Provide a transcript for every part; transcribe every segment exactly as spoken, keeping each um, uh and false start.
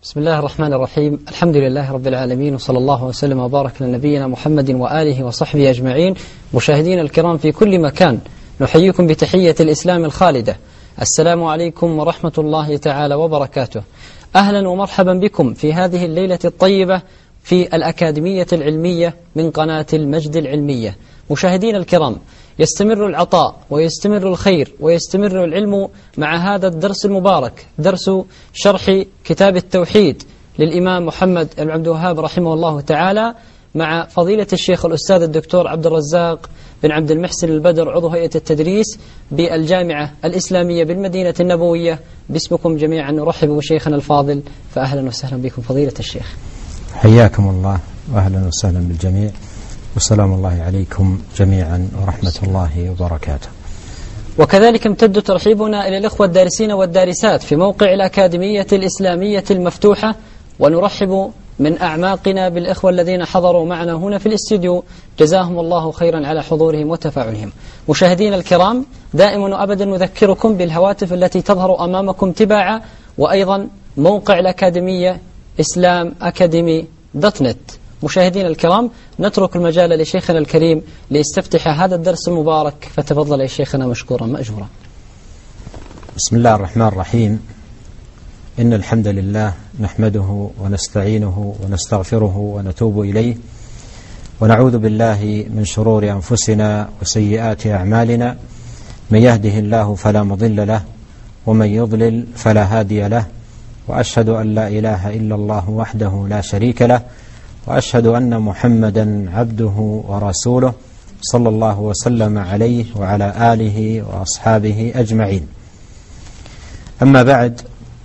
بسم الله الرحمن الرحيم. الحمد لله رب العالمين، وصلى الله وسلم وبارك على نبينا محمد وآله وصحبه أجمعين. مشاهدين الكرام في كل مكان، نحييكم بتحية الإسلام الخالدة. السلام عليكم ورحمة الله تعالى وبركاته. أهلا ومرحبا بكم في هذه الليلة الطيبة في الأكاديمية العلمية من قناة المجد العلمية. مشاهدين الكرام، يستمر العطاء ويستمر الخير ويستمر العلم مع هذا الدرس المبارك، درس شرح كتاب التوحيد للإمام محمد بن عبد الوهاب رحمه الله تعالى، مع فضيلة الشيخ الأستاذ الدكتور عبد الرزاق بن عبد المحسن البدر، عضو هيئة التدريس بالجامعة الإسلامية بالمدينة النبوية. باسمكم جميعا نرحب بشيخنا الفاضل، فأهلا وسهلا بكم فضيلة الشيخ. حياكم الله وأهلا وسهلا بالجميع، وسلام الله عليكم جميعا ورحمة الله وبركاته. وكذلك امتد ترحيبنا إلى الإخوة الدارسين والدارسات في موقع الأكاديمية الإسلامية المفتوحة، ونرحب من أعماقنا بالإخوة الذين حضروا معنا هنا في الاستديو، جزاهم الله خيرا على حضورهم وتفاعلهم. مشاهدين الكرام، دائما وأبدا نذكركم بالهواتف التي تظهر أمامكم تباعا، وأيضا موقع الأكاديمية إسلام أكاديمي دوت نت. مشاهدين الكرام، نترك المجال لشيخنا الكريم ليستفتح هذا الدرس المبارك، فتفضل يا شيخنا مشكورا مأجورا. بسم الله الرحمن الرحيم. إن الحمد لله نحمده ونستعينه ونستغفره ونتوب إليه، ونعوذ بالله من شرور أنفسنا وسيئات أعمالنا. من يهده الله فلا مضل له، ومن يضلل فلا هادي له، وأشهد أن لا إله إلا الله وحده لا شريك له، وأشهد أن محمدا عبده ورسوله صلى الله وسلم عليه وعلى آله وأصحابه أجمعين. أما بعد،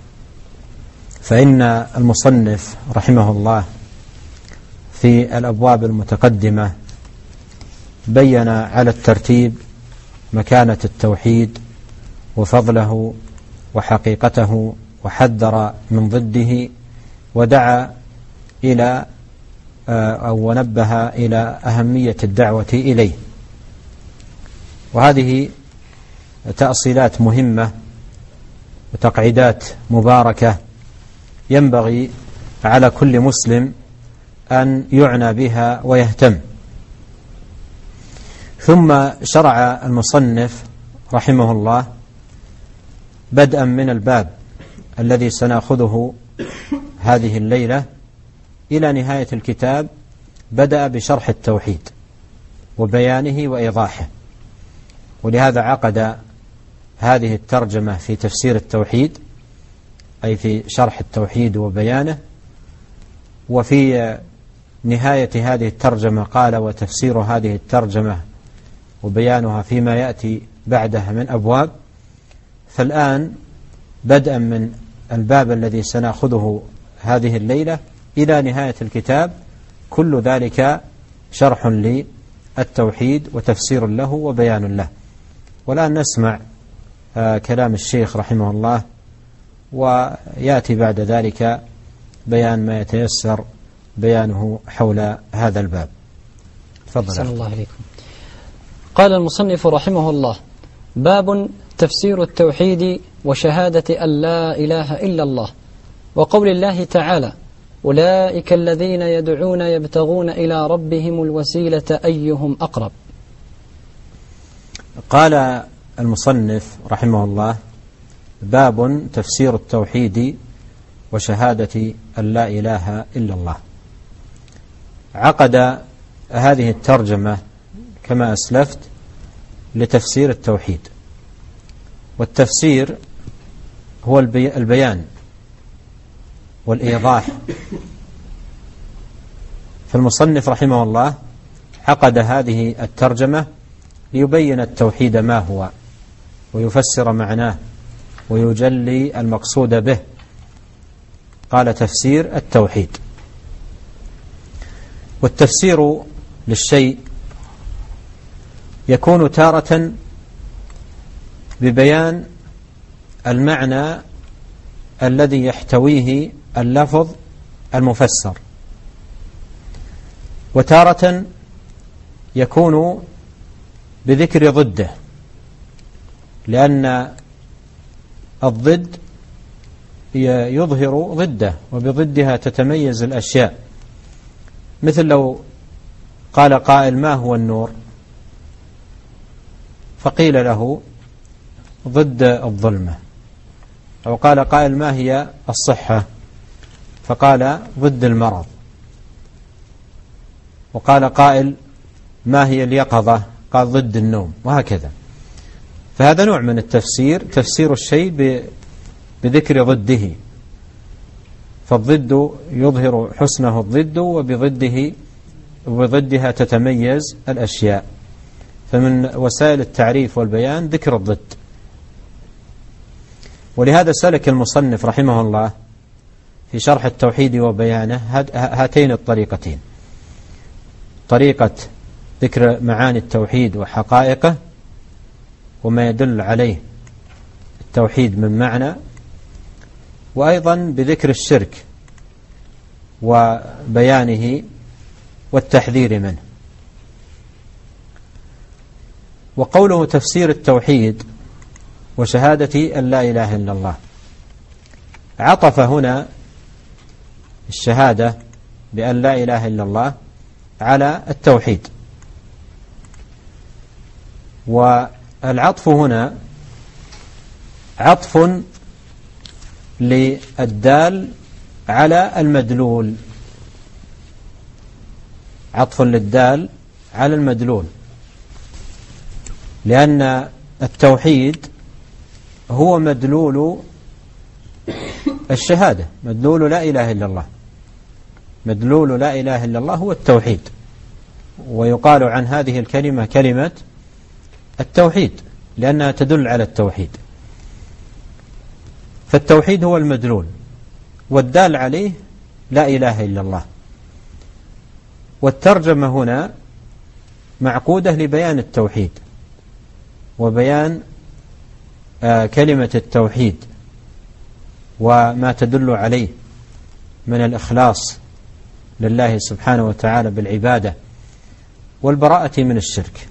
فإن المصنف رحمه الله في الأبواب المتقدمة بين على الترتيب مكانة التوحيد وفضله وحقيقته، وحذر من ضده، ودعا إلى أو ونبه إلى أهمية الدعوة إليه. وهذه تأصيلات مهمة وتقعيدات مباركة ينبغي على كل مسلم أن يعنى بها ويهتم. ثم شرع المصنف رحمه الله بدءا من الباب الذي سنأخذه هذه الليلة إلى نهاية الكتاب، بدأ بشرح التوحيد وبيانه وإيضاحه. ولهذا عقد هذه الترجمة في تفسير التوحيد، أي في شرح التوحيد وبيانه. وفي نهاية هذه الترجمة قال: وتفسير هذه الترجمة وبيانها فيما يأتي بعدها من أبواب. فالآن بدءا من الباب الذي سنأخذه هذه الليلة إلى نهاية الكتاب، كل ذلك شرح للتوحيد وتفسير له وبيان له. والآن نسمع آه كلام الشيخ رحمه الله، ويأتي بعد ذلك بيان ما يتيسر بيانه حول هذا الباب. تفضل. صلى الله عليكم. قال المصنف رحمه الله: باب تفسير التوحيد وشهادة أن لا إله إلا الله، وقول الله تعالى: أولئك الذين يدعون يبتغون إلى ربهم الوسيلة أيهم أقرب. قال المصنف رحمه الله: باب تفسير التوحيد وشهادة أن لا إله إلا الله. عقد هذه الترجمة كما أسلفت لتفسير التوحيد، والتفسير هو البيان والإيضاح. فالمصنف رحمه الله عقد هذه الترجمة ليبين التوحيد ما هو، ويفسر معناه، ويجلي المقصود به. قال: تفسير التوحيد. والتفسير للشيء يكون تارة ببيان المعنى الذي يحتويه اللفظ المفسر، وتارة يكون بذكر ضده، لأن الضد يظهر ضده وبضدها تتميز الأشياء. مثل لو قال قائل ما هو النور؟ فقيل له ضد الظلمة. أو قال قائل ما هي الصحة؟ فقال ضد المرض. وقال قائل ما هي اليقظة؟ قال ضد النوم، وهكذا. فهذا نوع من التفسير، تفسير الشيء بذكر ضده، فالضد يظهر حسنه الضد، وبضده وبضدها تتميز الأشياء. فمن وسائل التعريف والبيان ذكر الضد. ولهذا سلك المصنف رحمه الله في شرح التوحيد وبيانه هاتين الطريقتين: طريقة ذكر معاني التوحيد وحقائقه وما يدل عليه التوحيد من معنى، وأيضا بذكر الشرك وبيانه والتحذير منه. وقوله تفسير التوحيد وشهادة أن لا إله إلا الله، عطف هنا الشهادة بأن لا إله إلا الله على التوحيد. والعطف هنا عطف للدال على المدلول، عطف للدال على المدلول، لأن التوحيد هو مدلول الشهادة، مدلول لا إله إلا الله. مدلول لا إله إلا الله هو التوحيد، ويقال عن هذه الكلمة كلمة التوحيد لأنها تدل على التوحيد. فالتوحيد هو المدلول، والدال عليه لا إله إلا الله. والترجمة هنا معقودة لبيان التوحيد وبيان آه كلمة التوحيد وما تدل عليه من الإخلاص لله سبحانه وتعالى بالعبادة والبراءة من الشرك.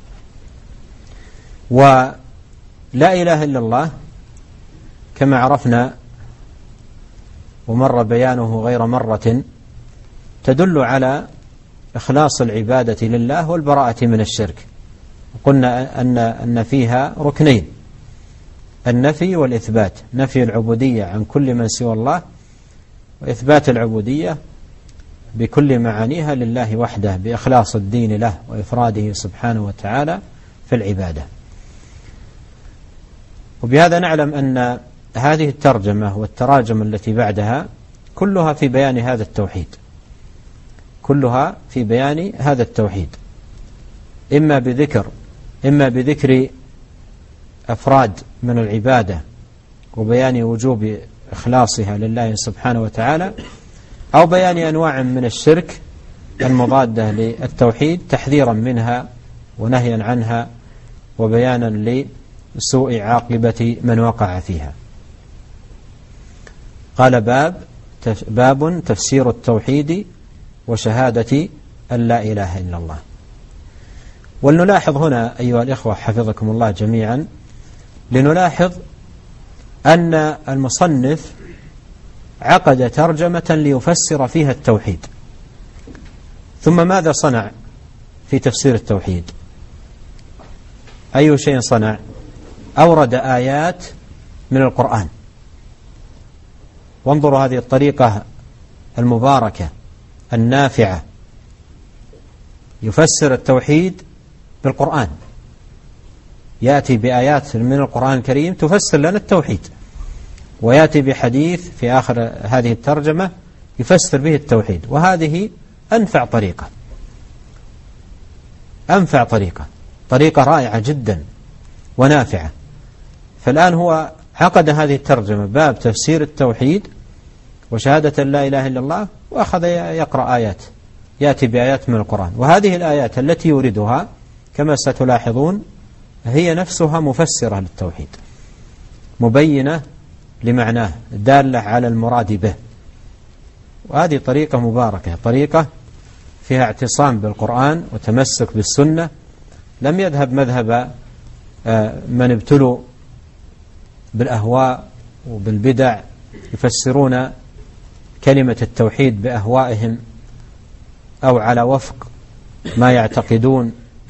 ولا إله إلا الله كما عرفنا ومر بيانه غير مرة تدل على إخلاص العبادة لله والبراءة من الشرك. قلنا أن أن فيها ركنين: النفي والإثبات، نفي العبودية عن كل من سوى الله، وإثبات العبودية بكل معانيها لله وحده بإخلاص الدين له وإفراده سبحانه وتعالى في العبادة. وبهذا نعلم أن هذه الترجمة والتراجم التي بعدها كلها في بيان هذا التوحيد، كلها في بيان هذا التوحيد، إما بذكر إما بذكر أفراد من العبادة وبيان وجوب إخلاصها لله سبحانه وتعالى، أو بيان أنواع من الشرك المضادة للتوحيد تحذيرا منها ونهيا عنها وبيانا لسوء عاقبة من وقع فيها. قال باب باب تفسير التوحيد وشهادة أن لا إله إلا الله. ولنلاحظ هنا أيها الإخوة حفظكم الله جميعا، لنلاحظ أن المصنف عقد ترجمة ليفسر فيها التوحيد، ثم ماذا صنع في تفسير التوحيد؟ أي شيء صنع؟ أورد آيات من القرآن. وانظروا هذه الطريقة المباركة النافعة، يفسر التوحيد بالقرآن، يأتي بآيات من القرآن الكريم تفسر لنا التوحيد، ويأتي بحديث في آخر هذه الترجمة يفسر به التوحيد. وهذه أنفع طريقة، أنفع طريقة طريقة رائعة جدا ونافعة. فالآن هو عقد هذه الترجمة باب تفسير التوحيد وشهادة لا إله إلا الله، وأخذ يقرأ آيات، يأتي بآيات من القرآن. وهذه الآيات التي يوردها كما ستلاحظون هي نفسها مفسرة للتوحيد، مبينة لمعناه، دالة على المراد به. وهذه طريقة مباركة، طريقة فيها اعتصام بالقرآن وتمسك بالسنة، لم يذهب مذهب من ابتلوا بالأهواء وبالبدع يفسرون كلمة التوحيد بأهوائهم أو على وفق ما يعتقدون،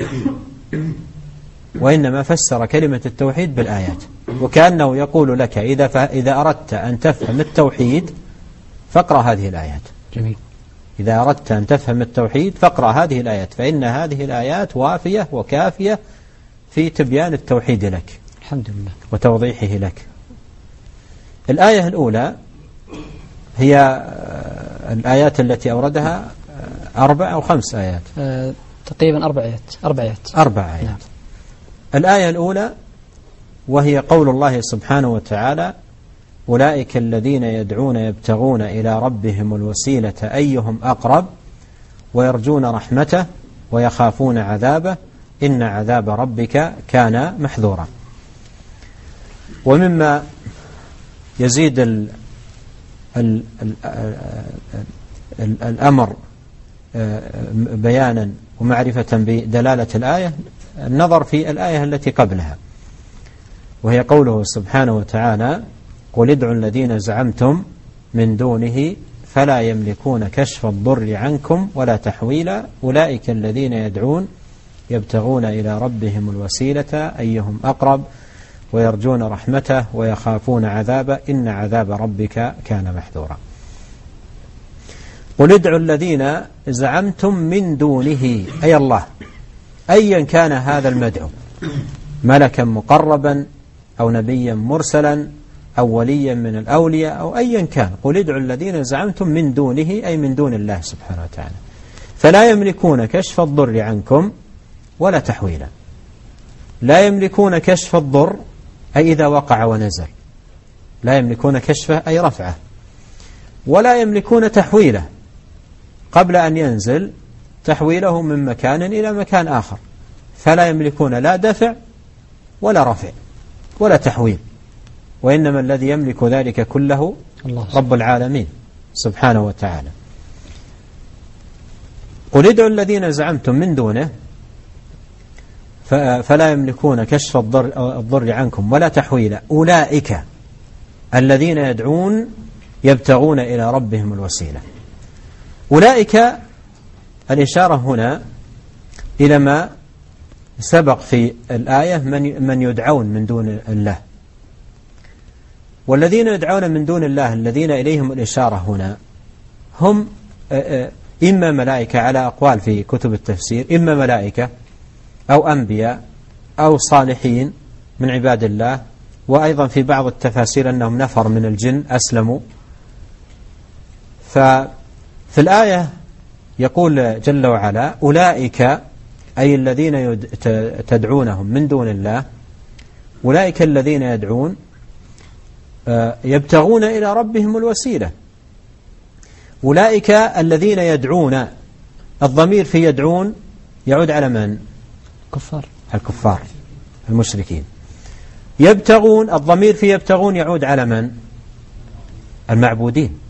وإنما فسر كلمة التوحيد بالآيات، وكأنه يقول لك إذا إذا أردت أن تفهم التوحيد فاقرأ هذه الآيات. جميل. إذا أردت أن تفهم التوحيد فاقرأ هذه الآيات، فإن هذه الآيات وافية وكافية في تبيان التوحيد لك. الحمد لله. وتوضيحه لك. الآية الأولى هي الآيات التي أوردها أربع أو خمس آيات؟ أه تقريبا أربع آيات. أربع آيات. أربع آيات. نعم. الآية الأولى وهي قول الله سبحانه وتعالى: أولئك الذين يدعون يبتغون إلى ربهم الوسيلة أيهم أقرب ويرجون رحمته ويخافون عذابه إن عذاب ربك كان محذورا. ومما يزيد ال ال ال ال الأمر بيانا ومعرفة بدلالة الآية النظر في الآية التي قبلها، وهي قوله سبحانه وتعالى: قل ادعوا الذين زعمتم من دونه فلا يملكون كشف الضر عنكم ولا تحويلا أولئك الذين يدعون يبتغون إلى ربهم الوسيلة أيهم أقرب ويرجون رحمته ويخافون عذابه إن عذاب ربك كان محذورا. قل ادعوا الذين زعمتم من دونه أي الله، أيا كان هذا المدعو، ملكا مقربا أو نبيا مرسلا أو وليا من الأولياء أو أيا كان. قل ادعوا الذين زعمتم من دونه أي من دون الله سبحانه وتعالى فلا يملكون كشف الضر عنكم ولا تحويلا. لا يملكون كشف الضر أي إذا وقع ونزل، لا يملكون كشفه أي رفعه، ولا يملكون تحويله قبل أن ينزل، تحويله من مكان إلى مكان آخر، فلا يملكون لا دفع ولا رفع ولا تحويل، وإنما الذي يملك ذلك كله الله رب العالمين سبحانه وتعالى. قل ادعوا الذين زعمتم من دونه فلا يملكون كشف الضر, الضر عنكم ولا تحويلا أولئك الذين يدعون يبتغون إلى ربهم الوسيلة. أولئك الإشارة هنا إلى ما سبق في الآية من, من يدعون من دون الله، والذين يدعون من دون الله الذين إليهم الإشارة هنا هم إما ملائكة على أقوال في كتب التفسير، إما ملائكة أو أنبياء أو صالحين من عباد الله، وأيضا في بعض التفاسير أنهم نفر من الجن أسلموا. ففي الآية يقول جل وعلا أولئك أي الذين تدعونهم من دون الله، أولئك الذين يدعون يبتغون إلى ربهم الوسيلة. أولئك الذين يدعون، الضمير في يدعون يعود على من؟ الكفار. الكفار المشركين. يبتغون، الضمير في يبتغون يعود على من؟ المعبودين.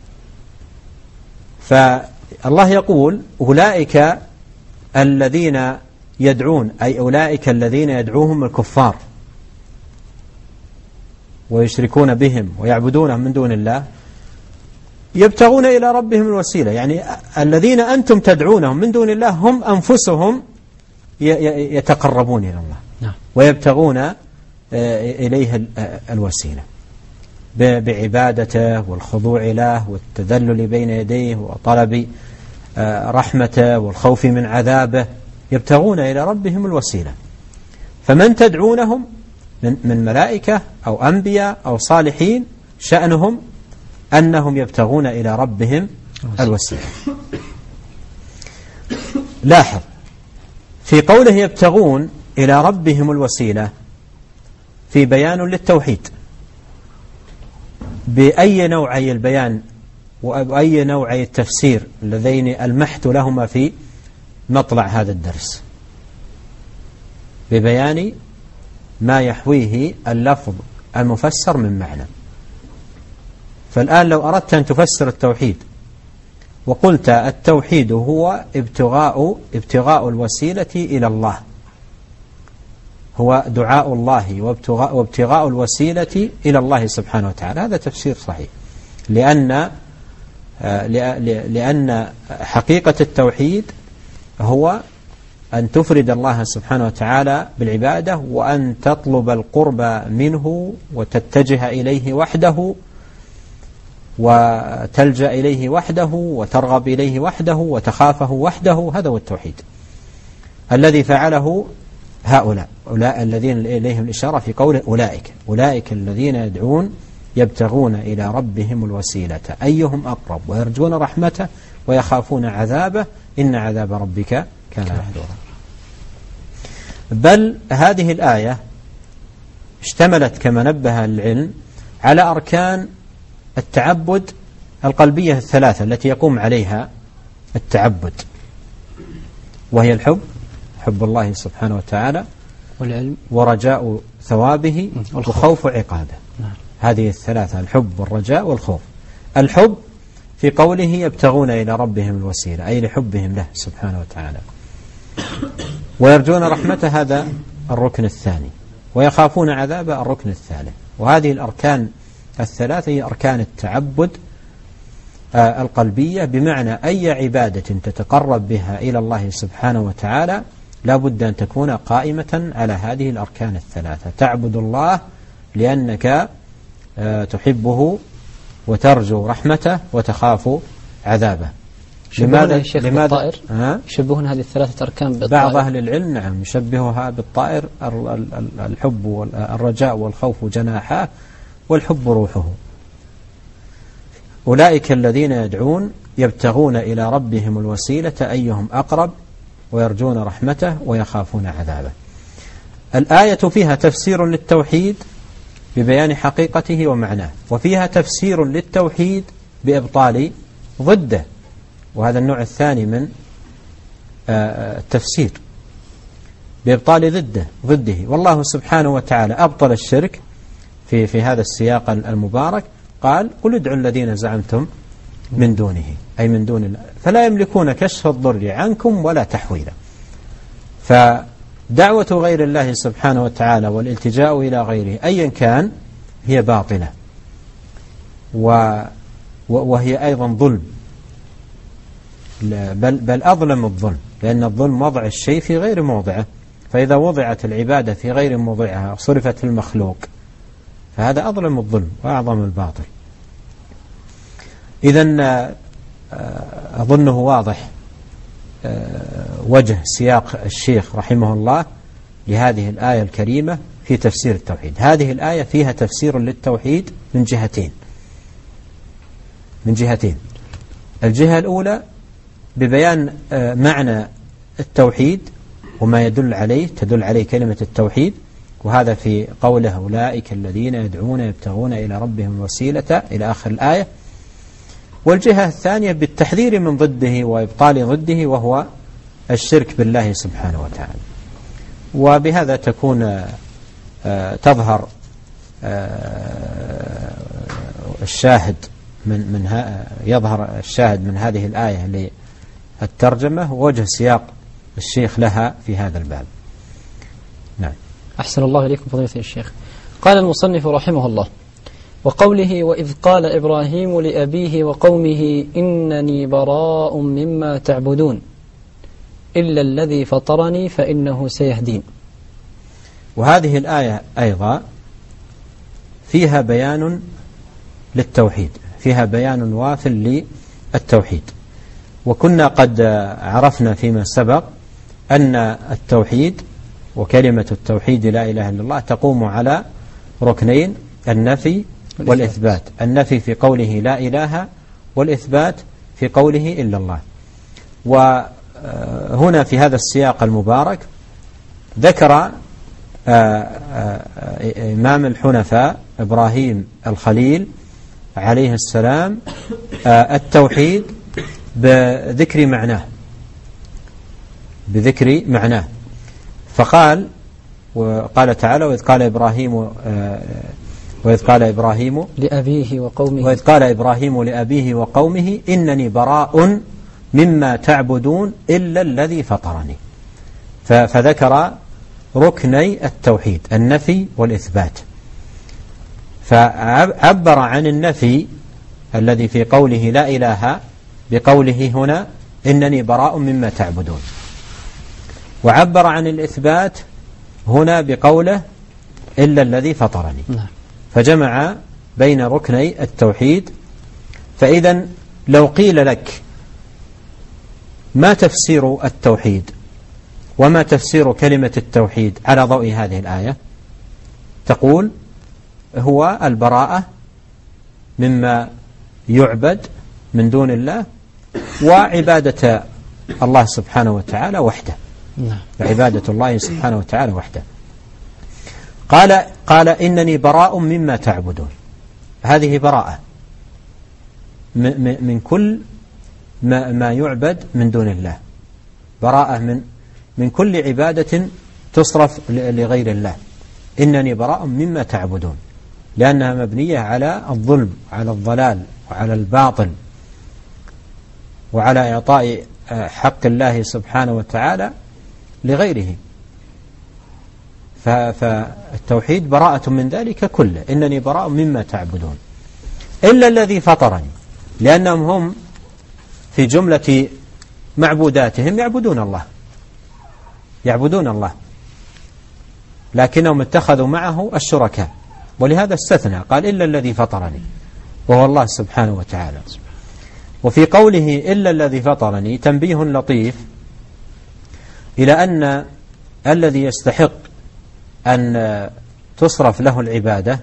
فالله يقول أولئك الذين يدعون أي أولئك الذين يدعوهم الكفار ويشركون بهم ويعبدونهم من دون الله يبتغون إلى ربهم الوسيلة، يعني الذين أنتم تدعونهم من دون الله هم أنفسهم يتقربون إلى الله ويبتغون إليه الوسيلة بعبادته والخضوع له والتذلل بين يديه وطلب رحمته والخوف من عذابه، يبتغون إلى ربهم الوسيلة. فمن تدعونهم من ملائكة أو أنبياء أو صالحين شأنهم أنهم يبتغون إلى ربهم الوسيلة. لاحظ في قوله يبتغون إلى ربهم الوسيلة في بيان للتوحيد بأي نوعي البيان وأي نوعي التفسير اللذين المحت لهما في مطلع هذا الدرس، ببيان ما يحويه اللفظ المفسر من معنى. فالآن لو أردت أن تفسر التوحيد وقلت التوحيد هو ابتغاء ابتغاء الوسيلة إلى الله، هو دعاء الله وابتغاء, وابتغاء الوسيلة إلى الله سبحانه وتعالى، هذا تفسير صحيح. لأن لأن حقيقة التوحيد هو أن تفرد الله سبحانه وتعالى بالعبادة، وأن تطلب القرب منه وتتجه إليه وحده وتلجأ إليه وحده وترغب إليه وحده وتخافه وحده. هذا هو التوحيد الذي فعله هؤلاء أولئك الذين إليهم الإشارة في قوله أولئك أولئك الذين يدعون يبتغون إلى ربهم الوسيلة أيهم أقرب ويرجون رحمته ويخافون عذابه إن عذاب ربك كان محذورا. بل هذه الآية اشتملت كما نبه العلم على أركان التعبد القلبية الثلاثة التي يقوم عليها التعبد، وهي الحب، حب الله سبحانه وتعالى، والعلم، ورجاء ثوابه، وخوف عقابه. هذه الثلاثة، الحب والرجاء والخوف. الحب في قوله يبتغون إلى ربهم الوسيلة، أي لحبهم له سبحانه وتعالى. ويرجون رحمته، هذا الركن الثاني. ويخافون عذابه، الركن الثالث. وهذه الأركان الثلاثة هي أركان التعبد القلبية، بمعنى أي عبادة تتقرب بها إلى الله سبحانه وتعالى لا بد أن تكون قائمة على هذه الأركان الثلاثة. تعبد الله لأنك تحبه وترجو رحمته وتخاف عذابه. لماذا لماذا يشبهون هذه الثلاثة أركان بالطائر؟ بعض أهل العلم نعم يشبهها بالطائر، الحب والرجاء والخوف جناحاه والحب روحه. أولئك الذين يدعون يبتغون إلى ربهم الوسيلة أيهم أقرب ويرجون رحمته ويخافون عذابه. الآية فيها تفسير للتوحيد ببيان حقيقته ومعناه، وفيها تفسير للتوحيد بإبطال ضده، وهذا النوع الثاني من التفسير، بإبطال ضده ضده والله سبحانه وتعالى أبطل الشرك في في هذا السياق المبارك. قال قل ادعوا الذين زعمتم من دونه، أي من دون الله، فلا يملكون كشف الضر عنكم ولا تحويلا. فدعوة غير الله سبحانه وتعالى والالتجاء إلى غيره أيا كان هي باطلة، وهي أيضا ظلم، بل, بل أظلم الظلم، لأن الظلم وضع الشيء في غير موضعه. فإذا وضعت العبادة في غير موضعها صرفت المخلوق فهذا أظلم الظلم وأعظم الباطل. إذن أظنه واضح وجه سياق الشيخ رحمه الله لهذه الآية الكريمة في تفسير التوحيد. هذه الآية فيها تفسير للتوحيد من جهتين من جهتين الجهة الأولى ببيان معنى التوحيد وما يدل عليه تدل عليه كلمة التوحيد، وهذا في قوله أولئك الذين يدعون يبتغون إلى ربهم الوسيلة إلى آخر الآية. والجهة الثانية بالتحذير من ضده وإبطال ضده، وهو الشرك بالله سبحانه وتعالى. وبهذا تكون تظهر الشاهد من من يظهر الشاهد من هذه الآية للترجمة ووجه سياق الشيخ لها في هذا الباب. نعم. أحسن الله إليكم فضيلة الشيخ. قال المصنف رحمه الله: وقوله وإذ قال إبراهيم لأبيه وقومه إنني براء مما تعبدون إلا الذي فطرني فإنه سيهدين. وهذه الآية أيضا فيها بيان للتوحيد، فيها بيان واثل للتوحيد. وكنا قد عرفنا فيما سبق أن التوحيد وكلمة التوحيد لا إله إلا الله تقوم على ركنين: النفي والإثبات. النفي في قوله لا إله، والإثبات في قوله إلا الله. وهنا في هذا السياق المبارك ذكر إمام الحنفاء إبراهيم الخليل عليه السلام التوحيد بذكر معناه بذكر معناه فقال وقال تعالى: وإذ قال إبراهيم وإذ قال إبراهيم لأبيه وقومه وإذ قال إبراهيم لأبيه وقومه إنني براء مما تعبدون إلا الذي فطرني. فذكر ركني التوحيد: النفي والإثبات. فعبر عن النفي الذي في قوله لا إله بقوله هنا إنني براء مما تعبدون، وعبر عن الإثبات هنا بقوله إلا الذي فطرني، فجمع بين ركني التوحيد. فإذا لو قيل لك ما تفسير التوحيد وما تفسير كلمة التوحيد على ضوء هذه الآية، تقول هو البراءة مما يعبد من دون الله وعبادة الله سبحانه وتعالى وحده، عبادة الله سبحانه وتعالى وحده. قال قال إنني براء مما تعبدون، هذه براءة من كل ما, ما يعبد من دون الله، براءة من من كل عبادة تصرف لغير الله. إنني براء مما تعبدون، لأنها مبنية على الظلم، على الضلال، وعلى الباطل، وعلى إعطاء حق الله سبحانه وتعالى لغيره. فالتوحيد براءة من ذلك كله. إنني براء مما تعبدون إلا الذي فطرني، لأنهم هم في جملة معبوداتهم يعبدون الله يعبدون الله لكنهم اتخذوا معه الشركاء، ولهذا استثنى قال إلا الذي فطرني وهو الله سبحانه وتعالى. وفي قوله إلا الذي فطرني تنبيه لطيف إلى أن الذي يستحق أن تصرف له العبادة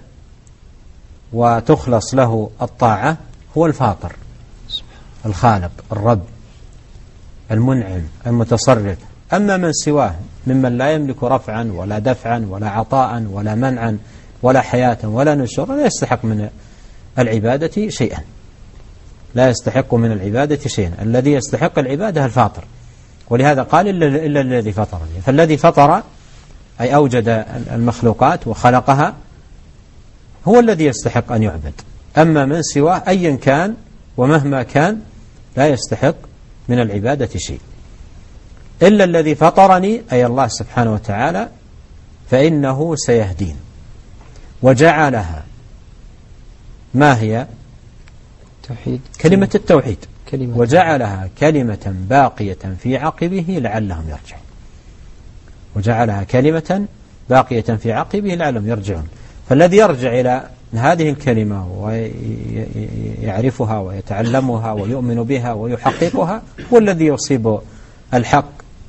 وتخلص له الطاعة هو الفاطر الخالق الرب المنعم المتصرف. أما من سواه ممن لا يملك رفعا ولا دفعا ولا عطاء ولا منعا ولا حياة ولا نشورا لا يستحق من العبادة شيئا لا يستحق من العبادة شيئا الذي يستحق العبادة الفاطر. ولهذا قال إلا, إلا الذي فطرني، فالذي فطر أي أوجد المخلوقات وخلقها هو الذي يستحق أن يعبد. أما من سواه أيا كان ومهما كان لا يستحق من العبادة شيء. إلا الذي فطرني أي الله سبحانه وتعالى فإنه سيهدين، وجعلها ما هي توحيد كلمة التوحيد كلمة وجعلها كلمة باقية في عقبه لعلهم يرجعون وجعلها كلمة باقية في عقبه لعلهم يرجعون. فالذي يرجع إلى هذه الكلمة ويعرفها ويتعلمها ويؤمن بها ويحققها هو الذي يصيب الحق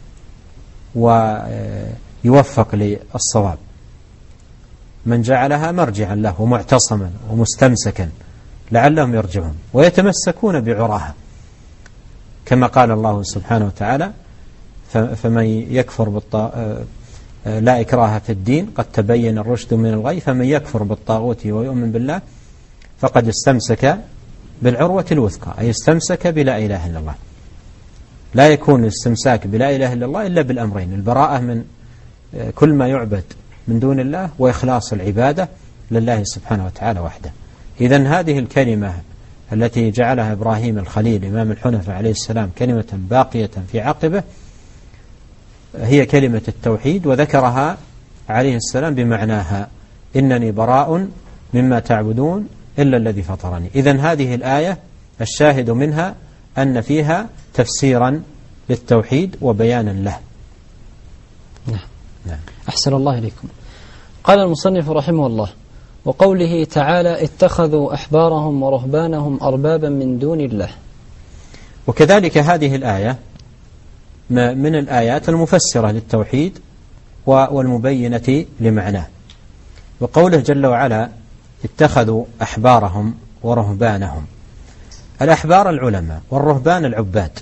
ويوفق للصواب. من جعلها مرجعا له ومعتصما ومستمسكا لعلهم يرجعون ويتمسكون بعراها، كما قال الله سبحانه وتعالى فمن يكفر بالطاغوت لا إكراه في الدين قد تبين الرشد من الغي فمن يكفر بالطاغوت ويؤمن بالله فقد استمسك بالعروة الوثقى، أي استمسك بلا إله إلا الله. لا يكون الاستمساك بلا إله إلا الله إلا بالأمرين: البراءة من كل ما يعبد من دون الله وإخلاص العبادة لله سبحانه وتعالى وحده. إذن هذه الكلمة التي جعلها إبراهيم الخليل إمام الحنفاء عليه السلام كلمة باقية في عقبه هي كلمة التوحيد، وذكرها عليه السلام بمعناها: إنني براء مما تعبدون إلا الذي فطرني. إذن هذه الآية الشاهد منها أن فيها تفسيرا للتوحيد وبيانا له. نعم. نعم. أحسن الله إليكم. قال المصنف رحمه الله: وقوله تعالى: اتخذوا أحبارهم ورهبانهم أربابا من دون الله. وكذلك هذه الآية من الآيات المفسرة للتوحيد والمبينة لمعناه. وقوله جل وعلا: اتخذوا أحبارهم ورهبانهم. الأحبار العلماء والرهبان العباد.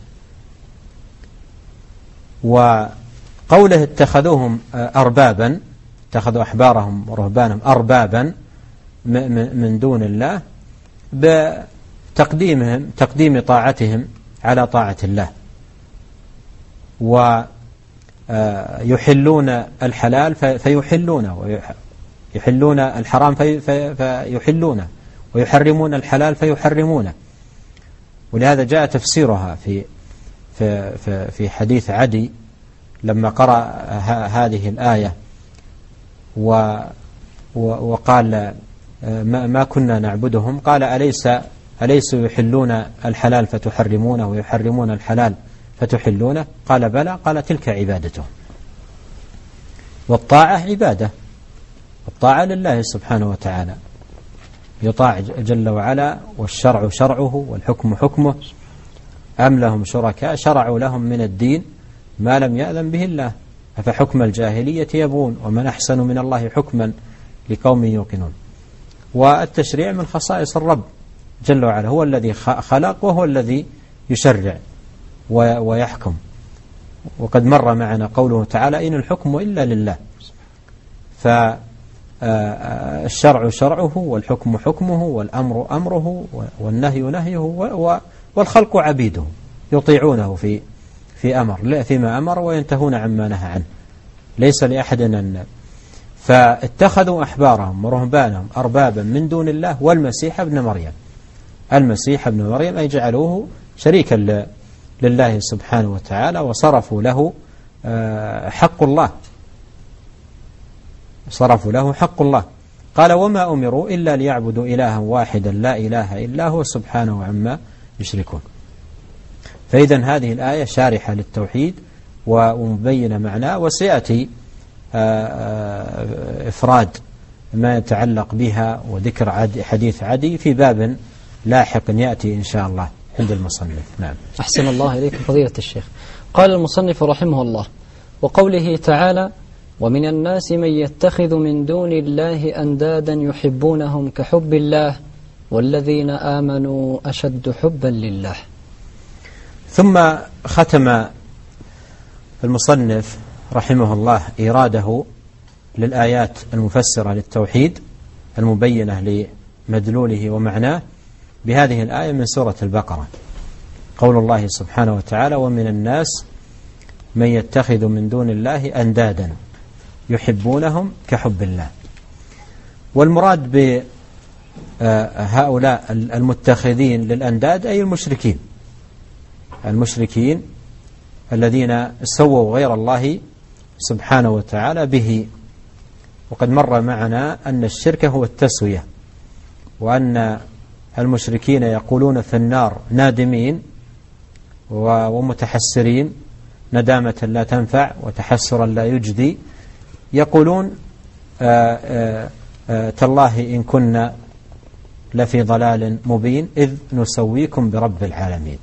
وقوله اتخذوهم أربابا، اتخذوا أحبارهم ورهبانهم أربابا من دون الله بتقديمهم تقديم طاعتهم على طاعة الله، ويحلون الحلال فيحلونه، ويحلون الحرام فيحلونه، ويحرمون الحلال فيحرمونه. ولهذا جاء تفسيرها في في في حديث عدي لما قرأ هذه الآية وقال: ما كنا نعبدهم، قال: أليس أليسوا يحلون الحلال فتحرمونه ويحرمون الحلال فتحلونه؟ قال بلى. قال تلك عبادتهم. والطاعة عبادة، الطاعة لله سبحانه وتعالى، يطاع جل وعلا، والشرع شرعه والحكم حكمه. أم لهم شركاء شرعوا لهم من الدين ما لم يأذن به الله أفحكم الجاهلية يبغون ومن أحسن من الله حكما لقوم يوقنون. والتشريع من خصائص الرب جل وعلا، هو الذي خلق وهو الذي يشرع ويحكم. وقد مر معنا قوله تعالى إن الحكم إلا لله. فالشرع شرعه والحكم حكمه والأمر أمره والنهي نهيه والخلق عبيده يطيعونه في في أمر فيما أمر وينتهون عما نهى عنه. ليس لأحد أن فاتخذوا أحبارهم ورهبانهم أربابا من دون الله والمسيح ابن مريم. المسيح ابن مريم أي جعلوه شريكا لله سبحانه وتعالى وصرفوا له حق الله، صرفوا له حق الله. قال وما أمروا إلا ليعبدوا إلها واحدا لا إله إلا هو سبحانه عما يشركون. فإذن هذه الآية شارحة للتوحيد ومبينة معناه، وسيأتي إفراد ما يتعلق بها وذكر عدي حديث عدي في باب لاحق يأتي إن شاء الله عند المصنف. نعم. أحسن الله إليكم فضيلة الشيخ. قال المصنف رحمه الله: وقوله تعالى: ومن الناس من يتخذ من دون الله أندادا يحبونهم كحب الله والذين آمنوا أشد حبا لله. ثم ختم المصنف رحمه الله إراده للآيات المفسرة للتوحيد المبينة لمدلوله ومعناه بهذه الآية من سورة البقرة، قول الله سبحانه وتعالى: ومن الناس من يتخذ من دون الله أندادا يحبونهم كحب الله. والمراد بهؤلاء المتخذين للأنداد أي المشركين، المشركين الذين سووا غير الله سبحانه وتعالى به. وقد مر معنا أن الشرك هو التسوية، وأن المشركين يقولون في النار نادمين ومتحسرين ندامة لا تنفع وتحسرا لا يجدي، يقولون آآ آآ آآ تالله إن كنا لفي ضلال مبين إذ نسويكم برب العالمين.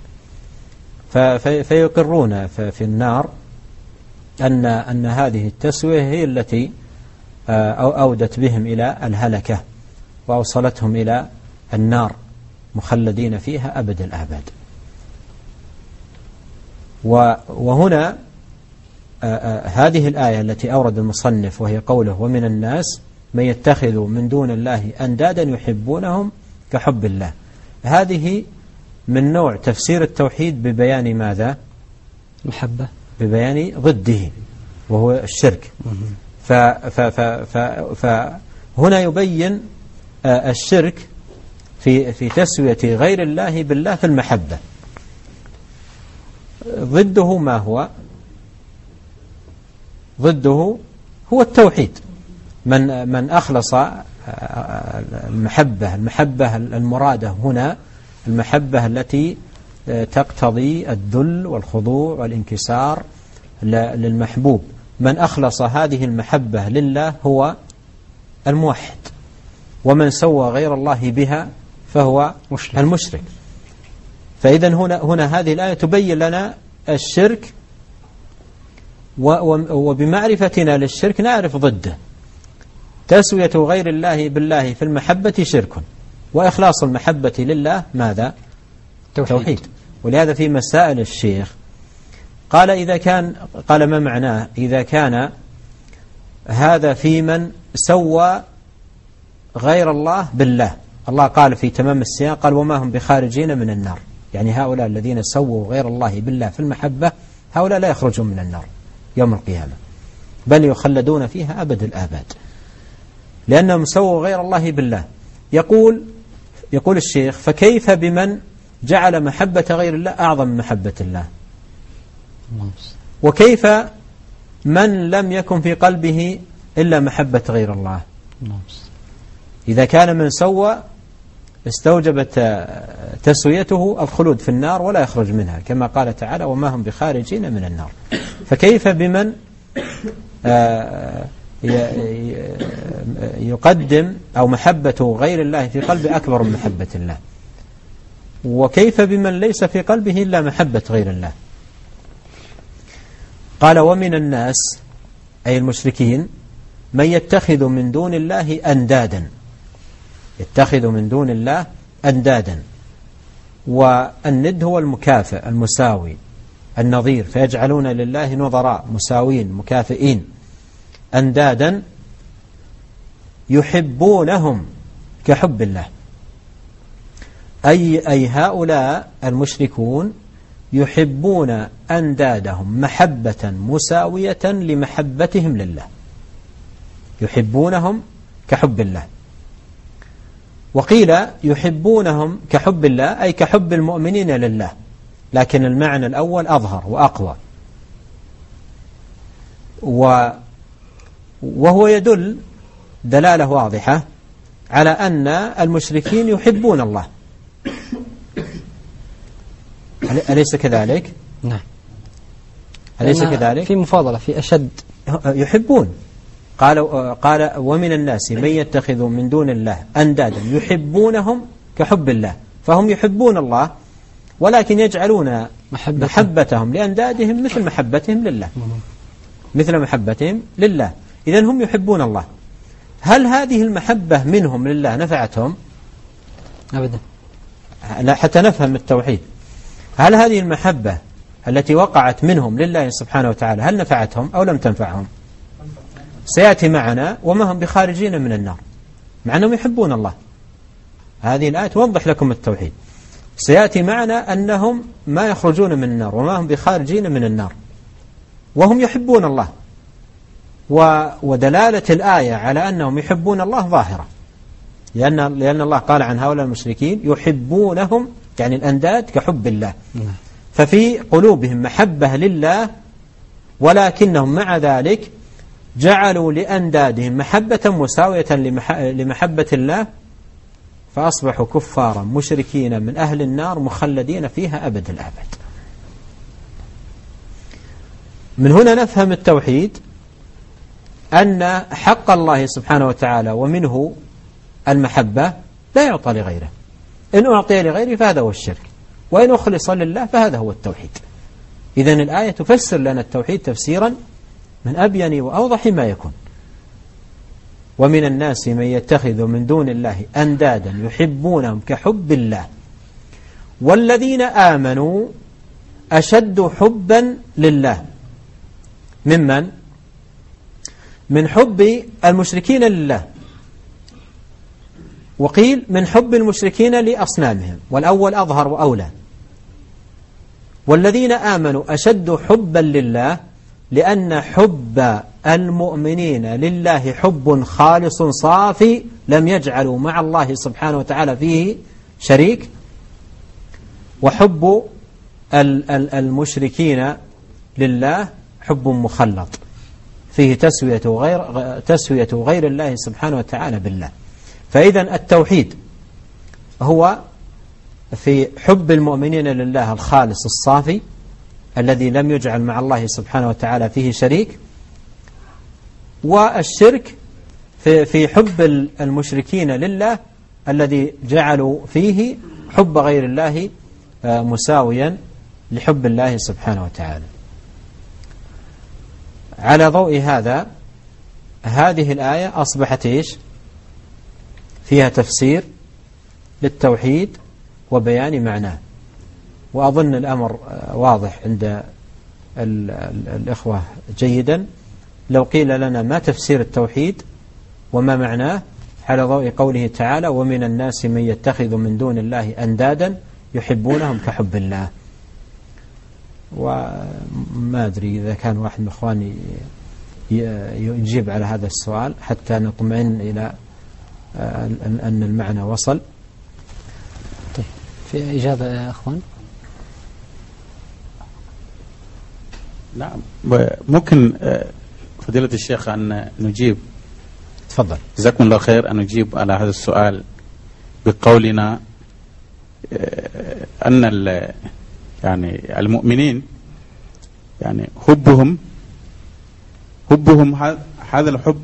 فيقرون في النار أن أن هذه التسوية هي التي أودت بهم إلى الهلكة وأوصلتهم إلى النار مخلدين فيها أبد الآباد. وهنا هذه الآية التي أورد المصنف وهي قوله: ومن الناس من يتخذ من دون الله أندادا يحبونهم كحب الله، هذه من نوع تفسير التوحيد ببيان ماذا؟ محبة، ببيان ضده وهو الشرك. فهنا يبين الشرك في في تسوية غير الله بالله في المحبة. ضده ما هو؟ ضده هو التوحيد. من من أخلص المحبة المحبة المرادة هنا المحبة التي تقتضي الذل والخضوع والانكسار للمحبوب، من أخلص هذه المحبة لله هو الموحد، ومن سوى غير الله بها فهو مشرك. المشرك. فإذا هنا هنا هذه الآية تبين لنا الشرك، وبمعرفتنا للشرك نعرف ضده. تسوية غير الله بالله في المحبة شرك، وإخلاص المحبة لله ماذا؟ توحيد. توحيد. ولهذا في مسائل الشيخ قال إذا كان قال ما معناه إذا كان هذا في من سوى غير الله بالله. الله قال في تمام السياق قال: وما هم بخارجين من النار. يعني هؤلاء الذين سووا غير الله بالله في المحبة هؤلاء لا يخرجون من النار يوم القيامة، بل يخلدون فيها أبد الآباد، لأنهم سووا غير الله بالله. يقول يقول الشيخ: فكيف بمن جعل محبة غير الله أعظم من محبة الله؟ وكيف من لم يكن في قلبه إلا محبة غير الله؟ إذا كان من سوى استوجبت تسويته الخلود في النار ولا يخرج منها، كما قال تعالى وما هم بخارجين من النار. فكيف بمن يقدم أو محبة غير الله في قلبه أكبر من محبة الله، وكيف بمن ليس في قلبه إلا محبة غير الله؟ قال ومن الناس أي المشركين من يتخذ من دون الله أندادا، يتخذ من دون الله أندادا، والند هو المكافئ المساوي النظير، فيجعلون لله نظراء مساوين مكافئين أندادا يحبونهم كحب الله، أي, أي هؤلاء المشركون يحبون أندادهم محبة مساوية لمحبتهم لله، يحبونهم كحب الله. وقيل يحبونهم كحب الله أي كحب المؤمنين لله، لكن المعنى الأول أظهر وأقوى، وهو يدل دلالة واضحة على أن المشركين يحبون الله، أليس كذلك؟ نعم، أليس كذلك؟ في مفاضلة في أشد، يحبون. قال قال ومن الناس من يتخذ من دون الله أندادا يحبونهم كحب الله، فهم يحبون الله ولكن يجعلون محبتهم, محبتهم لأندادهم مثل محبتهم لله، مثل محبتهم لله. إذن هم يحبون الله. هل هذه المحبة منهم لله نفعتهم؟ أبدا، لا، حتى نفهم التوحيد. هل هذه المحبة التي وقعت منهم لله سبحانه وتعالى هل نفعتهم أو لم تنفعهم؟ سيأتي معنا وما هم بخارجين من النار، مع أنهم يحبون الله. هذه الآية توضح لكم التوحيد. سيأتي معنا أنهم ما يخرجون من النار وما هم بخارجين من النار وهم يحبون الله، ودلالة الآية على أنهم يحبون الله ظاهرة، لأن, لأن الله قال عن هؤلاء المشركين يحبونهم يعني الأنداد كحب الله، ففي قلوبهم محبة لله، ولكنهم مع ذلك جعلوا لأندادهم محبة مساوية لمحبة الله، فأصبحوا كفارا مشركين من أهل النار مخلدين فيها أبد الأبد. من هنا نفهم التوحيد أن حق الله سبحانه وتعالى ومنه المحبة لا يعطى لغيره، إن أعطي لغيره فهذا هو الشرك، وإن أخلص لله فهذا هو التوحيد. إذن الآية تفسر لنا التوحيد تفسيرا من أبين وأوضح ما يكون. ومن الناس من يتخذ من دون الله أندادا يحبونهم كحب الله والذين آمنوا أشد حبا لله. ممن؟ من حب المشركين لله، وقيل من حب المشركين لأصنامهم، والأول أظهر وأولى. والذين آمنوا أشد حبا لله، لأن حب المؤمنين لله حب خالص صافي لم يجعلوا مع الله سبحانه وتعالى فيه شريك، وحب المشركين لله حب مخلط فيه تسوية غير, تسوية غير الله سبحانه وتعالى بالله. فإذا التوحيد هو في حب المؤمنين لله الخالص الصافي الذي لم يجعل مع الله سبحانه وتعالى فيه شريك، والشرك في في حب المشركين لله الذي جعلوا فيه حب غير الله مساويا لحب الله سبحانه وتعالى. على ضوء هذا هذه الآية أصبحت إيش؟ فيها تفسير للتوحيد وبيان معناه، وأظن الأمر واضح عند الإخوة جيدا. لو قيل لنا ما تفسير التوحيد وما معناه على ضوء قوله تعالى ومن الناس من يتخذ من دون الله أندادا يحبونهم كحب الله، وما أدري إذا كان واحد من إخواني يجيب على هذا السؤال حتى نطمئن إلى أن المعنى وصل. طيب، في إجابة يا أخوان؟ نعم، ممكن فضيلة الشيخ أن نجيب. تفضل. جزاكم الله خير. أن نجيب على هذا السؤال بقولنا أن يعني المؤمنين يعني حبهم حبهم هذا الحب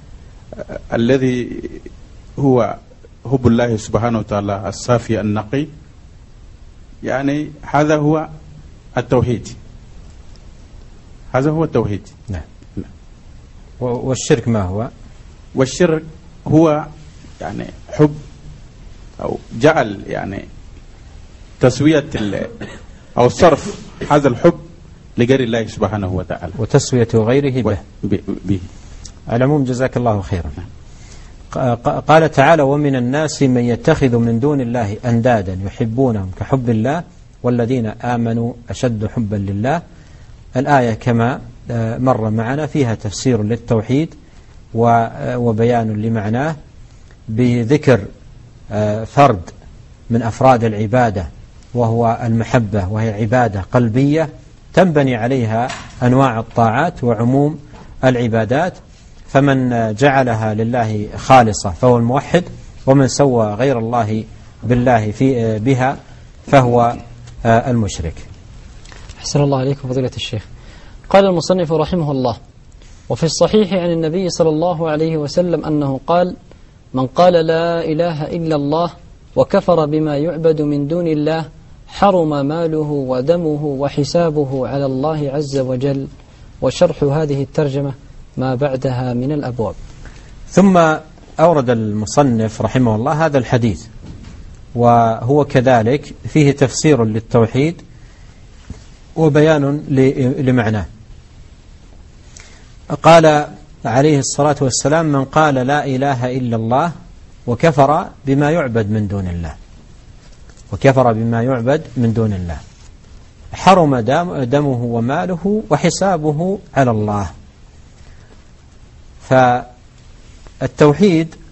الذي هو حب الله سبحانه وتعالى الصافي النقي، يعني هذا هو التوحيد، هذا هو التوحيد. نعم. والشرك ما هو؟ والشرك هو يعني حب أو جعل يعني تسوية أو صرف هذا الحب لغير الله سبحانه وتعالى وتسوية غيره به. به. على العموم جزاك الله خيرا. قال تعالى: ومن الناس من يتخذ من دون الله أندادا يحبونهم كحب الله والذين آمنوا أشد حبا لله. الآية كما مر معنا فيها تفسير للتوحيد وبيان لمعناه بذكر فرد من أفراد العبادة وهو المحبة، وهي عبادة قلبية تنبني عليها أنواع الطاعات وعموم العبادات، فمن جعلها لله خالصة فهو الموحد، ومن سوى غير الله بالله في بها فهو المشرك. أحسن الله عليكم فضيلة الشيخ. قال المصنف رحمه الله: وفي الصحيح عن النبي صلى الله عليه وسلم أنه قال: من قال لا إله إلا الله وكفر بما يعبد من دون الله حرم ماله ودمه وحسابه على الله عز وجل. وشرح هذه الترجمة ما بعدها من الأبواب. ثم أورد المصنف رحمه الله هذا الحديث، وهو كذلك فيه تفسير للتوحيد وبيان لمعناه. قال عليه الصلاة والسلام: من قال لا إله إلا الله وكفر بما يعبد من دون الله وكفر بما يعبد من دون الله حرم دمه وماله وحسابه على الله. فالتوحيد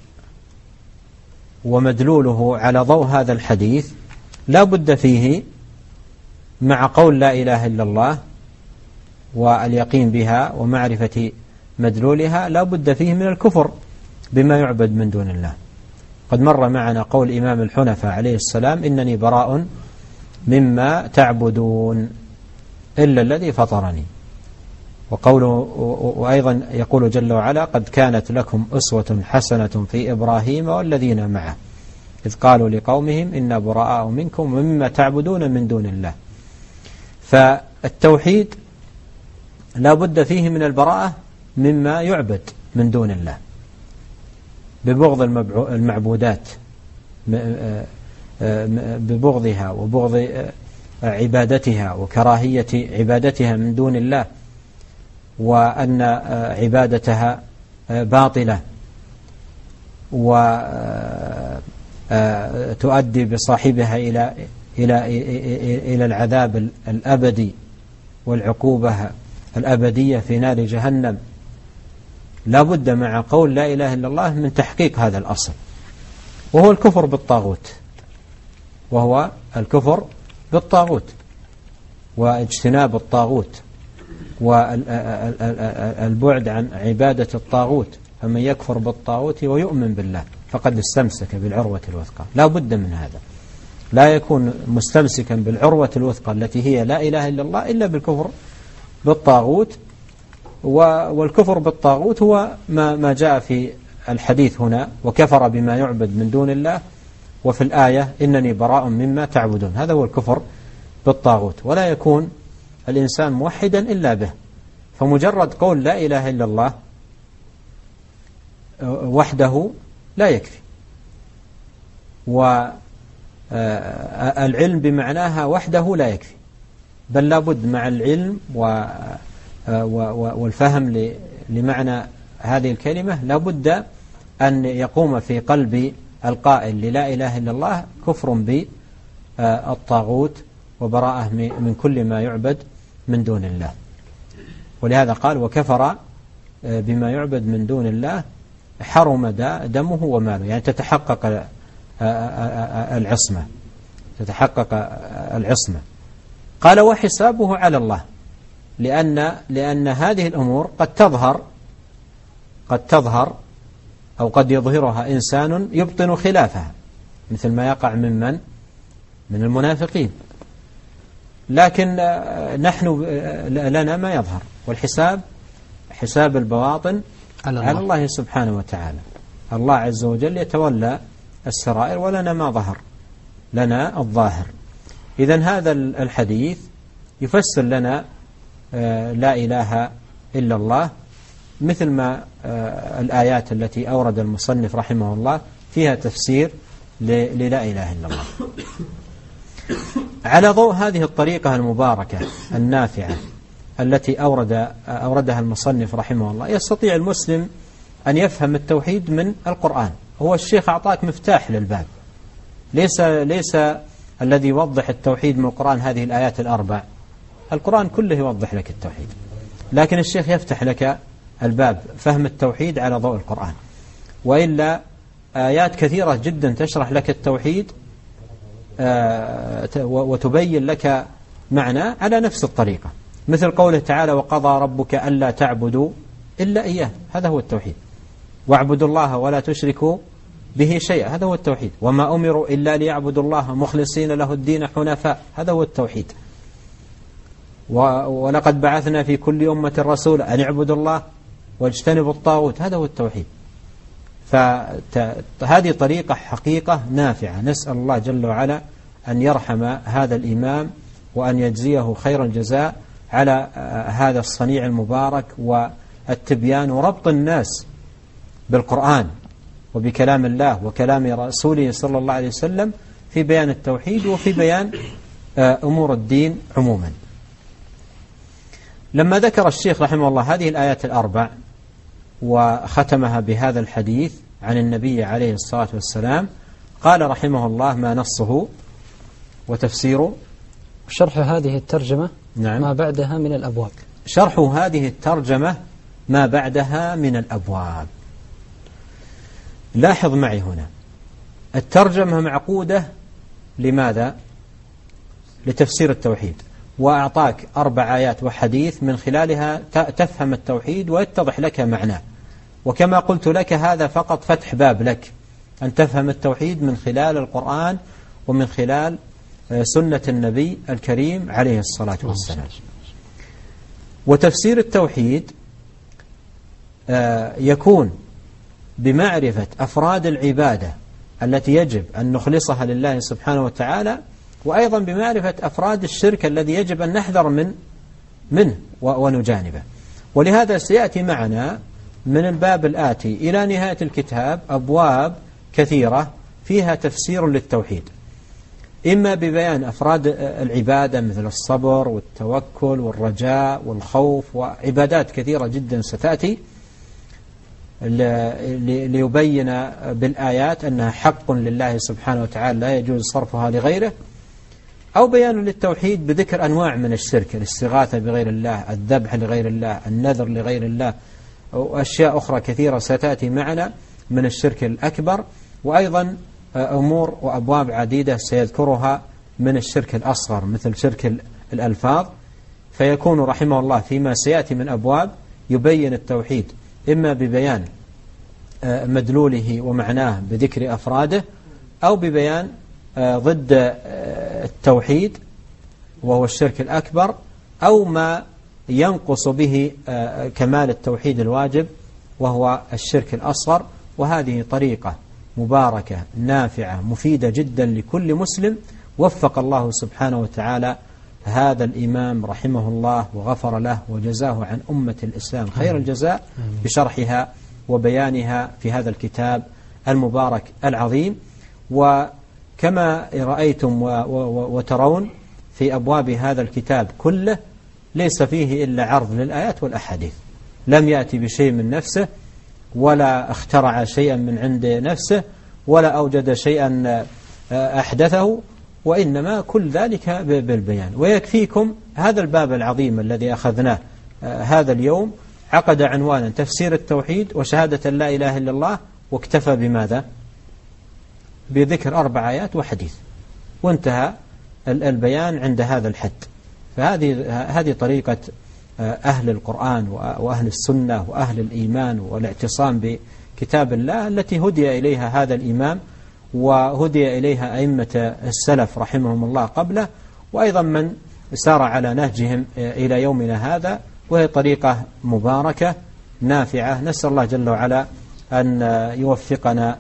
ومدلوله على ضوء هذا الحديث لا بد فيه مع قول لا إله إلا الله واليقين بها ومعرفة مدلولها لا بد فيه من الكفر بما يعبد من دون الله. قد مر معنا قول إمام الحنفاء عليه السلام: إنني براء مما تعبدون إلا الذي فطرني. وقوله وأيضا يقول جل وعلا: قد كانت لكم أسوة حسنة في إبراهيم والذين معه إذ قالوا لقومهم إنا براء منكم ومما تعبدون من دون الله. فالتوحيد لا بد فيه من البراءة مما يعبد من دون الله ببغض المعبودات، ببغضها وبغض عبادتها وكراهية عبادتها من دون الله، وأن عبادتها باطلة وتؤدي بصاحبها إلى إلى إلى العذاب الأبدي والعقوبة الأبدية في نار جهنم. لا بد مع قول لا إله إلا الله من تحقيق هذا الأصل، وهو الكفر بالطاغوت وهو الكفر بالطاغوت واجتناب الطاغوت والبعد عن عبادة الطاغوت. فمن يكفر بالطاغوت ويؤمن بالله فقد استمسك بالعروة الوثقى. لا بد من هذا، لا يكون مستمسكا بالعروة الوثقى التي هي لا إله إلا الله إلا بالكفر بالطاغوت. والكفر بالطاغوت هو ما ما جاء في الحديث هنا: وكفر بما يعبد من دون الله، وفي الآية: إنني براء مما تعبدون. هذا هو الكفر بالطاغوت، ولا يكون الإنسان موحدا إلا به. فمجرد قول لا إله إلا الله وحده لا يكفي، والعلم بمعناها وحده لا يكفي، بل لابد مع العلم والفهم لمعنى هذه الكلمة لابد أن يقوم في قلب القائل للا إله إلا الله كفر بالطاغوت وبراءة من كل ما يعبد من دون الله. ولهذا قال: وكفر بما يعبد من دون الله حرم دمه وماله، يعني تتحقق العصمة تتحقق العصمة. قال: وحسابه على الله، لأن لأن هذه الأمور قد تظهر قد تظهر أو قد يظهرها إنسان يبطن خلافها، مثل ما يقع ممن من المنافقين، لكن نحن لنا ما يظهر، والحساب حساب البواطن على الله, على الله سبحانه وتعالى. الله عز وجل يتولى السرائر ولنا ما ظهر، لنا الظاهر. إذن هذا الحديث يفسر لنا لا إله إلا الله، مثل ما الآيات التي أورد المصنف رحمه الله فيها تفسير للا إله إلا الله. على ضوء هذه الطريقة المباركة النافعة التي أورد أوردها المصنف رحمه الله، يستطيع المسلم أن يفهم التوحيد من القرآن. هو الشيخ أعطاك مفتاح للباب، ليس ليس الذي يوضح التوحيد من القرآن هذه الآيات الأربع، القرآن كله يوضح لك التوحيد، لكن الشيخ يفتح لك الباب فهم التوحيد على ضوء القرآن. وإلا آيات كثيرة جدا تشرح لك التوحيد وتبين لك معنى على نفس الطريقة، مثل قوله تعالى: وقضى ربك ألا تعبدوا إلا إياه، هذا هو التوحيد. واعبدوا الله ولا تشركوا به شيئا، هذا هو التوحيد. وما أمروا إلا ليعبدوا الله مخلصين له الدين حنفاء، هذا هو التوحيد. ولقد بعثنا في كل أمة رسولا أن اعبدوا الله واجتنبوا الطاغوت، هذا هو التوحيد. فهذه طريقة حقيقة نافعة، نسأل الله جل وعلا أن يرحم هذا الإمام وأن يجزيه خير الجزاء على هذا الصنيع المبارك والتبيان وربط الناس بالقرآن وبكلام الله وكلام رسوله صلى الله عليه وسلم في بيان التوحيد وفي بيان أمور الدين عموما. لما ذكر الشيخ رحمه الله هذه الآيات الأربع وختمها بهذا الحديث عن النبي عليه الصلاة والسلام، قال رحمه الله: ما نصه وتفسيره شرح هذه الترجمة نعم. ما بعدها من الأبواب. شرح هذه الترجمة ما بعدها من الأبواب. لاحظ معي هنا الترجمة معقودة لماذا؟ لتفسير التوحيد، وأعطاك أربع آيات وحديث من خلالها تفهم التوحيد ويتضح لك معناه. وكما قلت لك هذا فقط فتح باب لك أن تفهم التوحيد من خلال القرآن ومن خلال سنة النبي الكريم عليه الصلاة والسلام. وتفسير التوحيد يكون بمعرفة أفراد العبادة التي يجب أن نخلصها لله سبحانه وتعالى، وأيضا بمعرفة أفراد الشرك الذي يجب أن نحذر من منه ونجانبه. ولهذا سيأتي معنا من الباب الآتي إلى نهاية الكتاب أبواب كثيرة فيها تفسير للتوحيد، إما ببيان أفراد العبادة مثل الصبر والتوكل والرجاء والخوف، وعبادات كثيرة جدا ستأتي ليبين بالآيات أنها حق لله سبحانه وتعالى لا يجوز صرفها لغيره، أو بيان للتوحيد بذكر أنواع من الشرك، الاستغاثة بغير الله، الذبح لغير الله، النذر لغير الله، وأشياء أخرى كثيرة ستأتي معنا من الشرك الأكبر، وأيضا أمور وأبواب عديدة سيذكرها من الشرك الأصغر مثل شرك الألفاظ. فيكون رحمه الله فيما سيأتي من أبواب يبين التوحيد إما ببيان مدلوله ومعناه بذكر أفراده، أو ببيان ضد التوحيد وهو الشرك الأكبر، أو ما ينقص به كمال التوحيد الواجب وهو الشرك الأصغر. وهذه طريقة مباركة نافعة مفيدة جدا لكل مسلم. وفق الله سبحانه وتعالى هذا الإمام رحمه الله وغفر له وجزاه عن أمة الإسلام خير الجزاء بشرحها وبيانها في هذا الكتاب المبارك العظيم. وكما رأيتم وترون في أبواب هذا الكتاب كله ليس فيه إلا عرض للآيات والأحاديث، لم يأتي بشيء من نفسه ولا اخترع شيئا من عند نفسه ولا أوجد شيئا أحدثه، وإنما كل ذلك بالبيان. ويكفيكم هذا الباب العظيم الذي أخذناه هذا اليوم، عقد عنوانا تفسير التوحيد وشهادة لا إله إلا الله، واكتفى بماذا؟ بذكر أربع آيات وحديث، وانتهى البيان عند هذا الحد. فهذه هذه طريقة أهل القرآن وأهل السنة وأهل الإيمان والاعتصام بكتاب الله التي هدي إليها هذا الإمام وهدي إليها أئمة السلف رحمهم الله قبله، وأيضا من سار على نهجهم إلى يومنا هذا، وهي طريقة مباركة نافعة. نسأل الله جل وعلا أن يوفقنا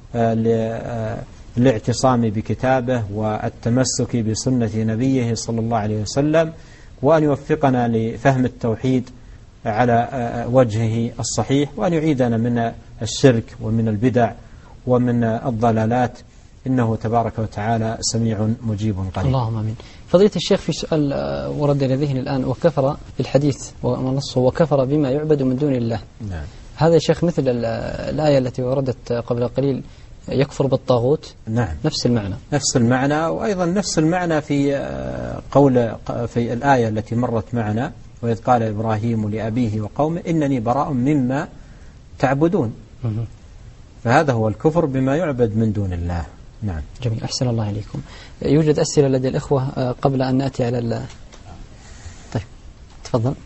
للاعتصام بكتابه والتمسك بسنة نبيه صلى الله عليه وسلم، وأن يوفقنا لفهم التوحيد على وجهه الصحيح، وأن يعيدنا من الشرك ومن البدع ومن الضلالات، إنه تبارك وتعالى سميع مجيب قريب. اللهم آمين. فضيلة الشيخ، في سؤال ورد إلى ذهني الآن: وكفر بالحديث ونصه وكفر بما يعبد من دون الله. نعم. هذا يا شيخ مثل الآية التي وردت قبل قليل: يكفر بالطاغوت. نعم، نفس المعنى. نفس المعنى، وأيضا نفس المعنى في قول في الآية التي مرت معنا: وإذ قال إبراهيم لأبيه وقومه إنني براء مما تعبدون. فهذا هو الكفر بما يعبد من دون الله. نعم. جميل، أحسن الله إليكم. يوجد أسئلة لدى الإخوة قبل أن نأتي على ال... طيب تفضل.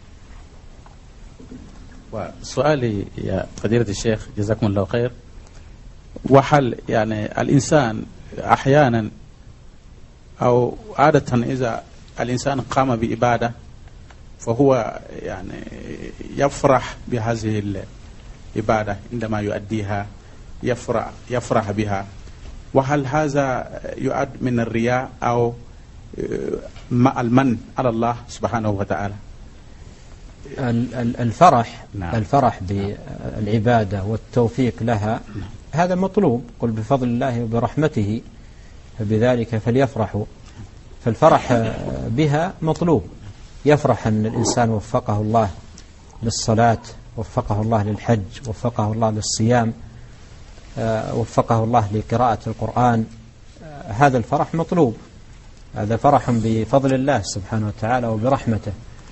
وسؤالي يا فضيلة الشيخ جزاكم الله خير: وهل يعني الإنسان أحيانا أو عادة إذا الإنسان قام بإبادة فهو يعني يفرح بهذه الإبادة عندما يؤديها، يفرح يفرح بها، وهل هذا يؤد من الرياء أو المن على الله سبحانه وتعالى؟ الفرح نعم. الفرح بالعبادة والتوفيق لها نعم. هذا مطلوب. قل بفضل الله وبرحمته فبذلك فليفرحوا. فالفرح بها مطلوب. يفرح أن الإنسان وفقه الله للصلاة، وفقه الله للحج، وفقه الله للصيام، وفقه الله لقراءة القرآن. هذا الفرح مطلوب. هذا فرح بفضل الله سبحانه وتعالى وبرحمته.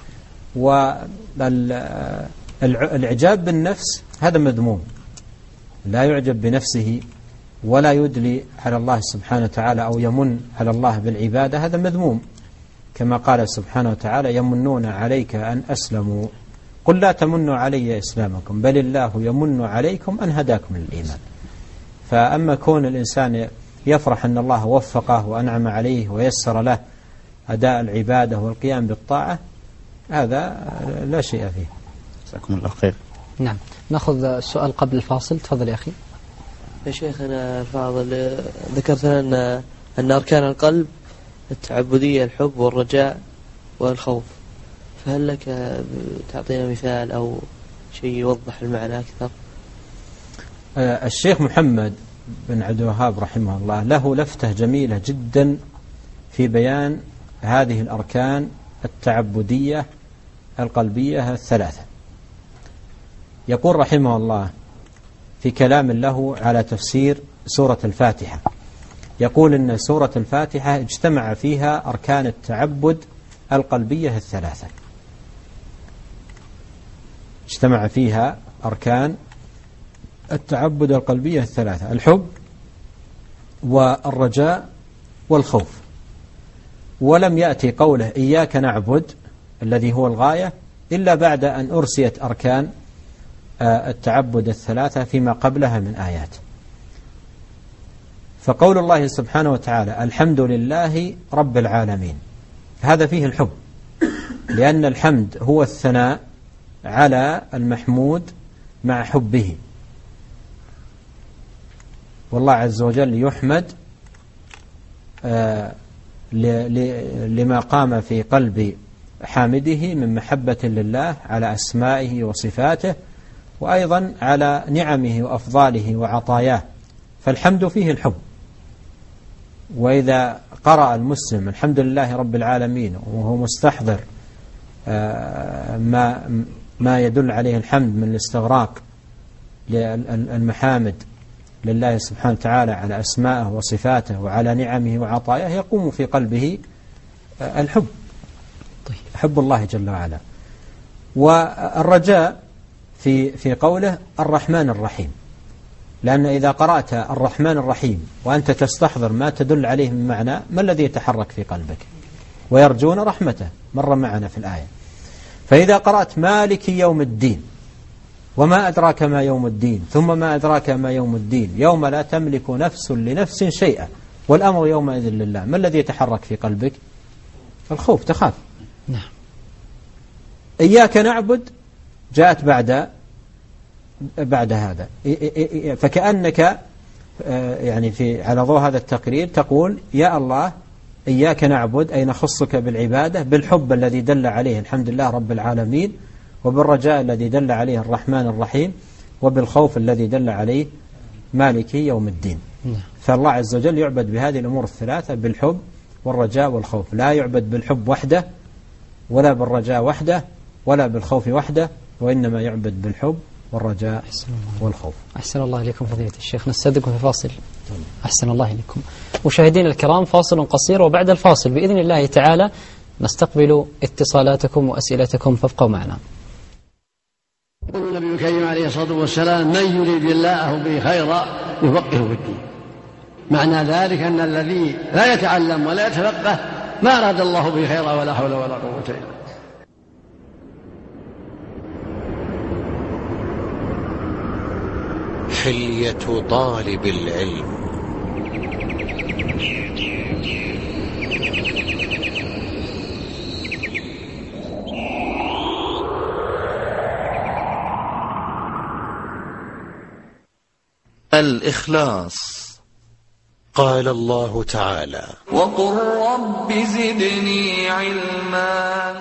والإعجاب بالنفس هذا مذموم. لا يعجب بنفسه ولا يدلي على الله سبحانه وتعالى أو يمن على الله بالعبادة، هذا مذموم. كما قال سبحانه وتعالى: يمنون عليك أن أسلموا قل لا تمنوا علي إسلامكم بل الله يمن عليكم أن هداكم للإيمان. فأما كون الإنسان يفرح أن الله وفقه وأنعم عليه ويسر له أداء العبادة والقيام بالطاعة، هذا لا شيء فيه. جزاكم الله خير. نعم، نأخذ السؤال قبل الفاصل. تفضل يا أخي. يا شيخنا الفاضل، ذكرت لنا أن أركان القلب التعبدية الحب والرجاء والخوف، فهل لك تعطينا مثال أو شيء يوضح المعنى أكثر؟ الشيخ محمد بن عبد الوهاب رحمه الله له لفتة جميلة جدا في بيان هذه الأركان التعبدية القلبية الثلاثة. يقول رحمه الله في كلام له على تفسير سورة الفاتحة، يقول إن سورة الفاتحة اجتمع فيها أركان التعبد القلبية الثلاثة. اجتمع فيها أركان التعبد القلبية الثلاثة: الحب والرجاء والخوف. ولم يأتي قوله إياك نعبد الذي هو الغاية إلا بعد أن أرسيت أركان التعبد الثلاثة فيما قبلها من آيات. فقول الله سبحانه وتعالى الحمد لله رب العالمين، هذا فيه الحب، لأن الحمد هو الثناء على المحمود مع حبه، والله عز وجل يحمد لما قام في قلب حامده من محبة لله على أسمائه وصفاته، وأيضا على نعمه وأفضاله وعطاياه، فالحمد فيه الحب. وإذا قرأ المسلم الحمد لله رب العالمين وهو مستحضر ما ما يدل عليه الحمد من الاستغراق للمحامد لله سبحانه وتعالى على أسمائه وصفاته وعلى نعمه وعطاياه، يقوم في قلبه الحب، حب الله جل وعلا. والرجاء في في قوله الرحمن الرحيم، لأن إذا قرأت الرحمن الرحيم وأنت تستحضر ما تدل عليه من معنى، ما الذي يتحرك في قلبك؟ ويرجون رحمته، مر معنا في الآية. فإذا قرأت مالك يوم الدين وما أدراك ما يوم الدين، ثم ما أدراك ما يوم الدين، يوم لا تملك نفس لنفس شيئا والأمر يومئذ لله. ما الذي يتحرك في قلبك؟ الخوف، تخاف. نعم. إياك نعبد جاءت بعد بعد هذا، فكأنك يعني في على ضوء هذا التقرير تقول يا الله إياك نعبد، أي نخصك بالعبادة، بالحب الذي دل عليه الحمد لله رب العالمين، وبالرجاء الذي دل عليه الرحمن الرحيم، وبالخوف الذي دل عليه مالكي يوم الدين. فالله عز وجل يعبد بهذه الأمور الثلاثة، بالحب والرجاء والخوف، لا يعبد بالحب وحده ولا بالرجاء وحده ولا بالخوف وحده، وإنما يعبد بالحب والرجاء والخوف. أحسن الله إليكم فضيلة الشيخ. نستأذنكم في فاصل. أحسن الله إليكم. مشاهدين الكرام، فاصل قصير وبعد الفاصل بإذن الله تعالى نستقبل اتصالاتكم وأسئلتكم، فابقوا معنا. يقول النبي الكريم عليه الصلاة والسلام: من يريد الله به خيرا يفقهه في الدين. معنى ذلك أن الذي لا يتعلم ولا يتفقه ما أراد الله به خيرا ولا حول ولا قوة إلا بالله. حلية طالب العلم. الإخلاص. قال الله تعالى: وقل رب زدني علما.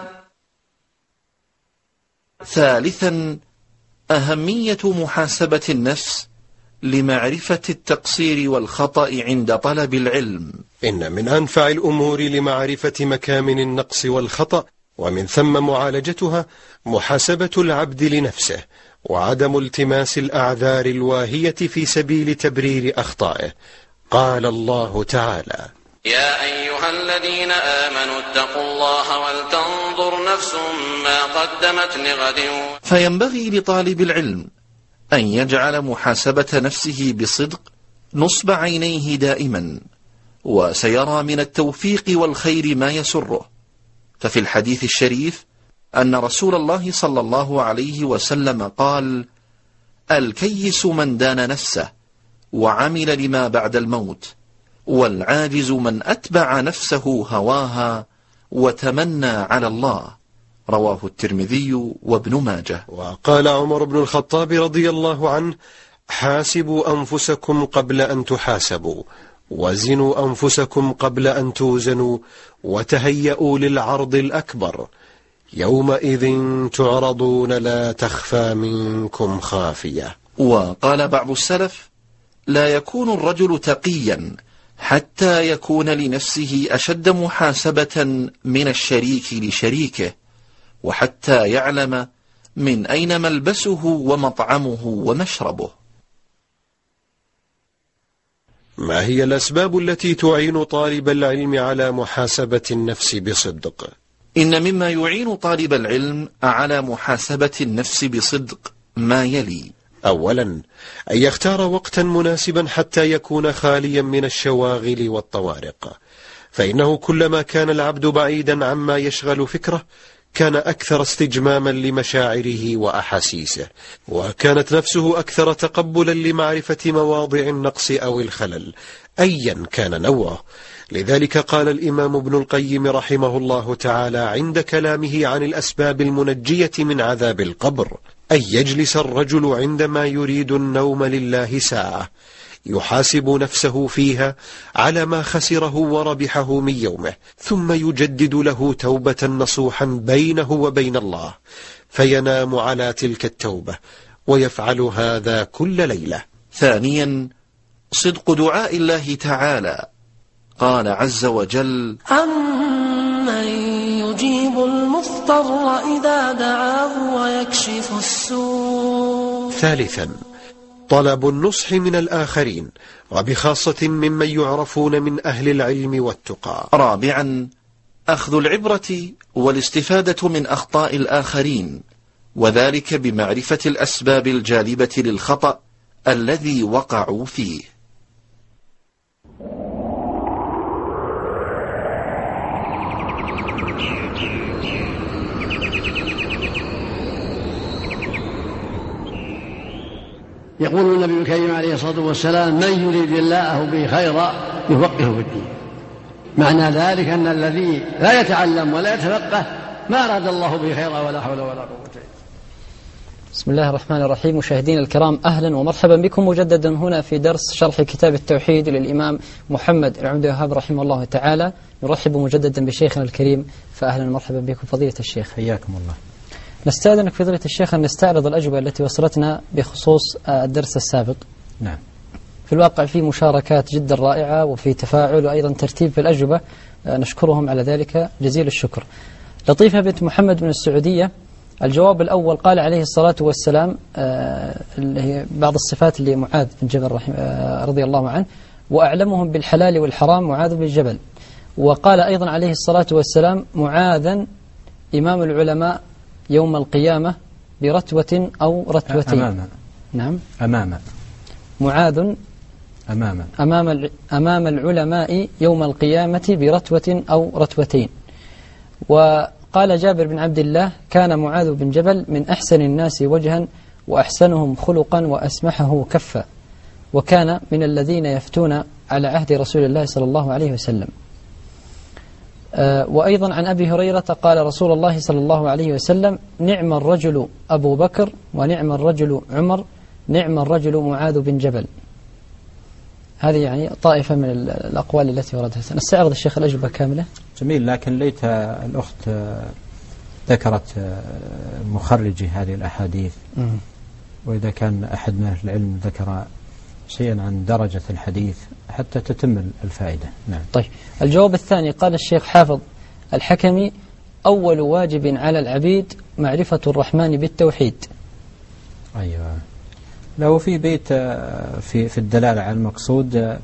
ثالثا، أهمية محاسبة النفس لمعرفة التقصير والخطأ عند طلب العلم. إن من أنفع الأمور لمعرفة مكامن النقص والخطأ ومن ثم معالجتها محاسبة العبد لنفسه، وعدم التماس الأعذار الواهية في سبيل تبرير أخطائه. قال الله تعالى: يا أيها الذين آمنوا اتقوا الله ولتنظر نفس ما قدمت لغد. فينبغي لطالب العلم أن يجعل محاسبة نفسه بصدق نصب عينيه دائما، وسيرى من التوفيق والخير ما يسره. ففي الحديث الشريف أن رسول الله صلى الله عليه وسلم قال: الكيس من دان نفسه وعمل لما بعد الموت، والعاجز من أتبع نفسه هواها وتمنى على الله. رواه الترمذي وابن ماجه. وقال عمر بن الخطاب رضي الله عنه: حاسبوا أنفسكم قبل أن تحاسبوا، وزنوا أنفسكم قبل أن توزنوا، وتهيئوا للعرض الأكبر، يومئذ تعرضون لا تخفى منكم خافية. وقال بعض السلف: لا يكون الرجل تقيا حتى يكون لنفسه أشد محاسبة من الشريك لشريكه، وحتى يعلم من أين ملبسه ومطعمه ومشربه. ما هي الأسباب التي تعين طالب العلم على محاسبة النفس بصدق؟ إن مما يعين طالب العلم على محاسبة النفس بصدق ما يلي: أولا، أن يختار وقتا مناسبا حتى يكون خاليا من الشواغل والطوارق، فإنه كلما كان العبد بعيدا عما يشغل فكره كان أكثر استجماما لمشاعره وأحاسيسه، وكانت نفسه أكثر تقبلا لمعرفة مواضع النقص أو الخلل أيا كان نوعه. لذلك قال الإمام ابن القيم رحمه الله تعالى عند كلامه عن الأسباب المنجية من عذاب القبر: أن يجلس الرجل عندما يريد النوم لله ساعة يحاسب نفسه فيها على ما خسره وربحه من يومه، ثم يجدد له توبة نصوحا بينه وبين الله، فينام على تلك التوبة، ويفعل هذا كل ليلة. ثانيا، صدق دعاء الله تعالى. قال عز وجل: أمن يجيب المضطر إذا دعاه ويكشف السوء. ثالثا، طلب النصح من الآخرين، وبخاصة ممن يعرفون من أهل العلم والتقى. رابعا، أخذ العبرة والاستفادة من أخطاء الآخرين، وذلك بمعرفة الأسباب الجالبة للخطأ الذي وقعوا فيه. يقول النبي الكريم عليه الصلاة والسلام: من يريد الله به خيرا يفقهه في الدين. معنى ذلك أن الذي لا يتعلم ولا يتفقه ما أراد الله به خيرا ولا حول ولا قوة. بسم الله الرحمن الرحيم. مشاهدينا الكرام، أهلا ومرحبا بكم مجددا هنا في درس شرح كتاب التوحيد للإمام محمد بن عبد الوهاب رحمه الله تعالى. نرحب مجددا بشيخنا الكريم، فأهلا ومرحبا بكم فضيلة الشيخ. حياكم الله. نستأذنك فضيلة الشيخ أن نستعرض الأجوبة التي وصلتنا بخصوص الدرس السابق. نعم. في الواقع في مشاركات جدا رائعة وفي تفاعل وأيضا ترتيب في الأجوبة، نشكرهم على ذلك جزيل الشكر. لطيفة بنت محمد من السعودية، الجواب الأول قال عليه الصلاة والسلام آه اللي هي بعض الصفات لمعاذ بن جبل رحمه آه رضي الله عنه: وأعلمهم بالحلال والحرام معاذ بن جبل. وقال أيضا عليه الصلاة والسلام: معاذا إمام العلماء يوم القيامة برتوة أو رتوتين. أمام. نعم. أمام. معاذ أمام أمام أمام العلماء يوم القيامة برتوة أو رتوتين. وقال جابر بن عبد الله: كان معاذ بن جبل من أحسن الناس وجها وأحسنهم خلقا وأسمحه كفا، وكان من الذين يفتون على عهد رسول الله صلى الله عليه وسلم. وأيضا عن أبي هريرة قال رسول الله صلى الله عليه وسلم: نعم الرجل أبو بكر ونعم الرجل عمر نعم الرجل معاذ بن جبل. هذه يعني طائفة من الأقوال التي وردها. نستعرض الشيخ الأجوبة كاملة. جميل، لكن ليت الأخت ذكرت مخرجي هذه الأحاديث، وإذا كان أحد من أهل العلم ذكر شيئا عن درجة الحديث حتى تتم الفائدة. نعم. طيب، الجواب الثاني قال الشيخ حافظ الحكمي: أول واجب على العبيد معرفة الرحمن بالتوحيد. أيوة، لو في بيت في في الدلالة على المقصود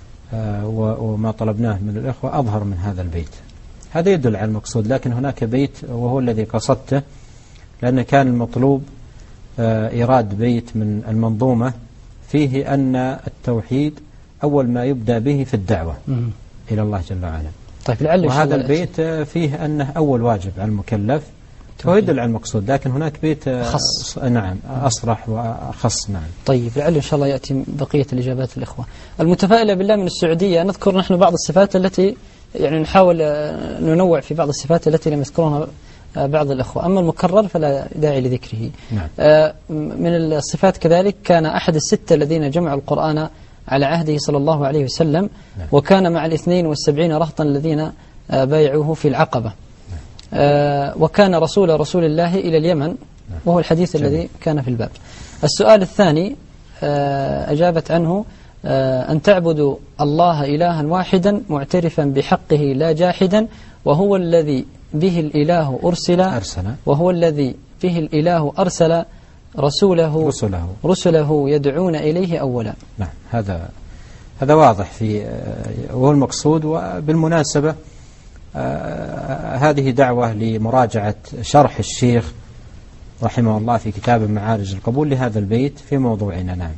وما طلبناه من الإخوة أظهر من هذا البيت، هذا يدل على المقصود. لكن هناك بيت وهو الذي قصدته، لأن كان المطلوب إيراد بيت من المنظومة فيه أن التوحيد أول ما يبدأ به في الدعوة مم. إلى الله جل وعلا. طيب، لعل وهذا البيت فيه أنه أول واجب على المكلف، هو يدل على المقصود. لكن هناك بيت خص، نعم، أصرح وأخص. نعم. طيب، لعل إن شاء الله يأتي بقية الإجابات الإخوة. المتفائلة بالله من السعودية: نذكر نحن بعض الصفات التي يعني نحاول ننوع في بعض الصفات التي لم يذكرونها بعض الأخوة، أما المكرر فلا داعي لذكره. نعم. من الصفات كذلك: كان أحد الستة الذين جمعوا القرآن على عهده صلى الله عليه وسلم. نعم. وكان مع الاثنين والسبعين رهطا الذين بايعوه في العقبة. آه وكان رسول رسول الله إلى اليمن، وهو الحديث جميل. الذي كان في الباب. السؤال الثاني آه أجابت عنه: آه أن تعبدوا الله إلها واحدا معترفا بحقه لا جاحدا، وهو الذي به الإله أرسل, أرسل وهو الذي به الإله أرسل رسوله رسله, رسله يدعون إليه أولا. نعم، هذا هذا واضح في آه وهو المقصود. وبالمناسبة آه هذه دعوة لمراجعة شرح الشيخ رحمه الله في كتاب معارج القبول لهذا البيت في موضوعنا. نعم.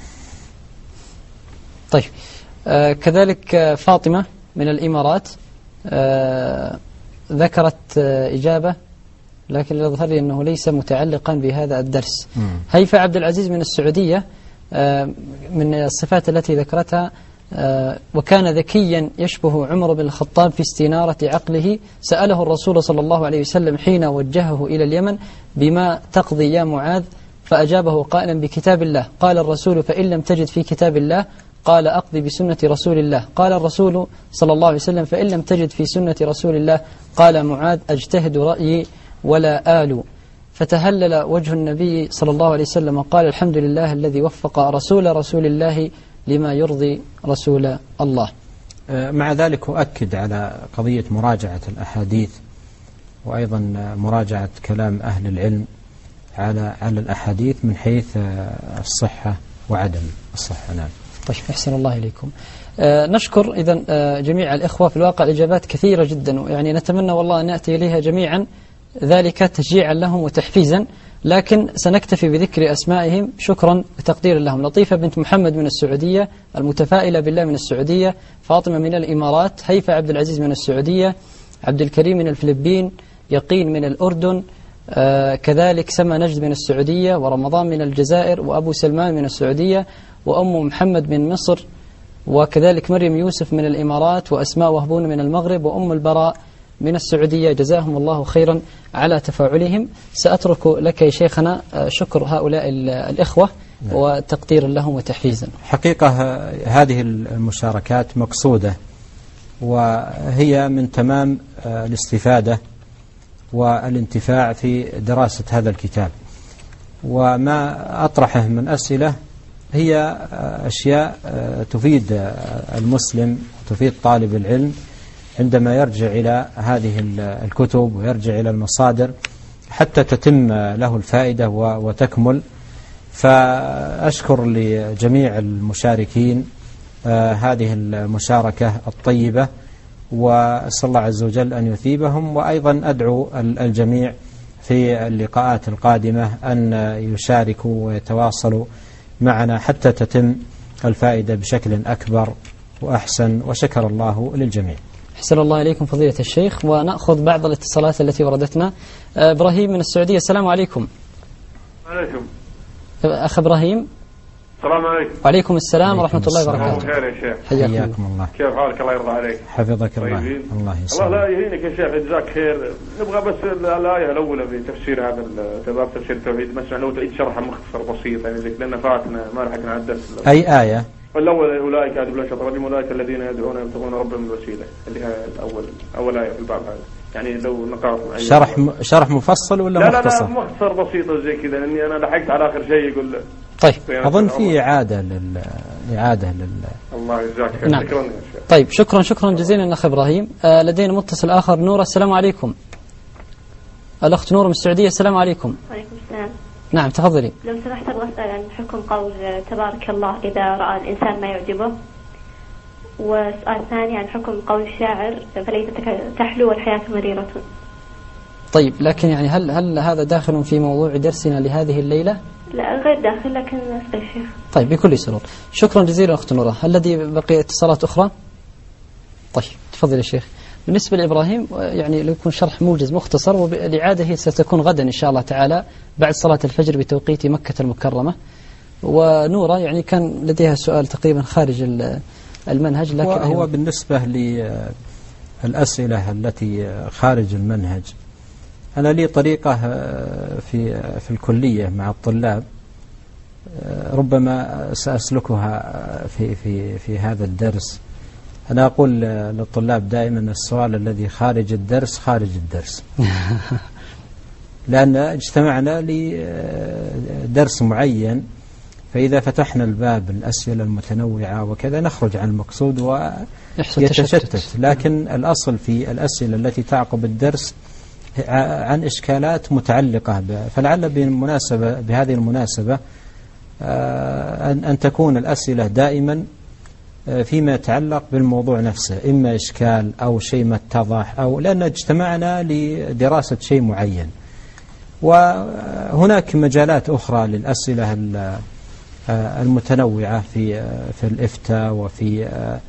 طيب، آه كذلك فاطمة من الإمارات آه ذكرت آه إجابة، لكن يظهر لي أنه ليس متعلقا بهذا الدرس. م. هيفا عبد العزيز من السعودية آه من الصفات التي ذكرتها: آه وكان ذكيا يشبه عمر بن الخطاب في استنارة عقله. سأله الرسول صلى الله عليه وسلم حين وجهه إلى اليمن: بما تقضي يا معاذ؟ فأجابه قائلا: بكتاب الله. قال الرسول: فإن لم تجد في كتاب الله؟ قال: أقضي بسنة رسول الله. قال الرسول صلى الله عليه وسلم: فإن لم تجد في سنة رسول الله؟ قال معاذ: أجتهد رأيي ولا آل. فتهلل وجه النبي صلى الله عليه وسلم وقال: الحمد لله الذي وفق رسول رسول الله لما يرضي رسول الله. مع ذلك أؤكد على قضية مراجعة الأحاديث، وأيضا مراجعة كلام أهل العلم على على الأحاديث من حيث الصحة وعدم الصحة. نعم. طيب، أحسن الله إليكم. آه نشكر إذن آه جميع الإخوة. في الواقع الإجابات كثيرة جدا، يعني نتمنى والله أن نأتي إليها جميعا، ذلك تشجيعا لهم وتحفيزا، لكن سنكتفي بذكر أسمائهم شكرا وتقديرا لهم. لطيفة بنت محمد من السعودية، المتفائلة بالله من السعودية، فاطمة من الإمارات، هيفا عبد العزيز من السعودية، عبد الكريم من الفلبين، يقين من الأردن، آه كذلك سما نجد من السعودية، ورمضان من الجزائر، وأبو سلمان من السعودية، وأم محمد من مصر، وكذلك مريم يوسف من الإمارات، وأسماء وهبون من المغرب، وأم البراء من السعودية. جزاهم الله خيرا على تفاعلهم. سأترك لك يا شيخنا شكر هؤلاء الإخوة وتقدير لهم وتحفيزا. حقيقة هذه المشاركات مقصودة، وهي من تمام الاستفادة والانتفاع في دراسة هذا الكتاب. وما أطرحه من أسئلة هي أشياء تفيد المسلم، تفيد طالب العلم عندما يرجع إلى هذه الكتب ويرجع إلى المصادر حتى تتم له الفائدة وتكمل. فأشكر لجميع المشاركين هذه المشاركة الطيبة، وأسأل الله عز وجل أن يثيبهم. وأيضا أدعو الجميع في اللقاءات القادمة أن يشاركوا ويتواصلوا معنا حتى تتم الفائدة بشكل أكبر وأحسن. وشكر الله للجميع. أحسن الله إليكم فضيلة الشيخ. ونأخذ بعض الاتصالات التي وردتنا. إبراهيم من السعودية، السلام عليكم. عليكم. أخ إبراهيم. السلام عليكم. وعليكم السلام ورحمة الله وبركاته. خير يا شيخ. حياكم الله. كيف حالك؟ الله يرضى عليك. حفظك الله. الله يسلمك. الله لا يهينك يا شيخ، جزاك خير. نبغى بس الآية الأولى في تفسير هذا باب تفسير التوحيد، مثلا لو تعيد شرحها مختصر بسيط يعني زي لأن فاتنا ما لحقنا على الدرس. أي آية؟ الأول أولئك أعد بالله شطر الرجيم، أولئك الذين يدعون يبتغون ربهم الوسيلة، اللي هي الأول أول آية في الباب هذا. يعني لو نقاط شرح م... شرح مفصل ولا لا مختصر؟ لا لا مختصر بسيط زي كذا، لأني أنا لحقت على آخر شيء يقول. طيب أظن في إعادة لل إعادة لل الله يجزاك خير. نعم. شكرا يا شيخ. طيب شكرا شكرا جزيلا أخ إبراهيم. آه لدينا متصل آخر، نورة، السلام عليكم. الأخت نورة من السعودية، السلام عليكم. وعليكم السلام. نعم تفضلي. لو سمحت أبغى أسأل عن حكم قول تبارك الله إذا رأى الإنسان ما يعجبه، وسؤال ثاني عن حكم قول الشاعر فليس تحلو والحياة مريرة. طيب لكن يعني هل هل هذا داخل في موضوع درسنا لهذه الليلة؟ لا غير داخل، لكن أسأل الشيخ. طيب بكل سرور. شكرا جزيلا أخت نورة. هل لدي بقي اتصالات أخرى؟ طيب تفضل يا شيخ. بالنسبة لإبراهيم يعني لو يكون شرح موجز مختصر، والإعادة هي ستكون غدا إن شاء الله تعالى بعد صلاة الفجر بتوقيت مكة المكرمة. ونورة يعني كان لديها سؤال تقريبا خارج المنهج، لكن هو بالنسبة للأسئلة التي خارج المنهج، أنا لي طريقة في في الكلية مع الطلاب ربما سأسلكها في في في هذا الدرس. أنا أقول للطلاب دائما السؤال الذي خارج الدرس خارج الدرس، لأن اجتمعنا لدرس معين، فإذا فتحنا الباب الأسئلة المتنوعة وكذا نخرج عن المقصود ويتشتت. لكن الأصل في الأسئلة التي تعقب الدرس عن إشكالات متعلقة به، فلعل بالمناسبة بهذه المناسبة أن تكون الأسئلة دائما فيما يتعلق بالموضوع نفسه، إما إشكال أو شيء ما اتضح، أو لأن اجتمعنا لدراسة شيء معين. وهناك مجالات أخرى للأسئلة المتنوعة في في الإفتاء وفي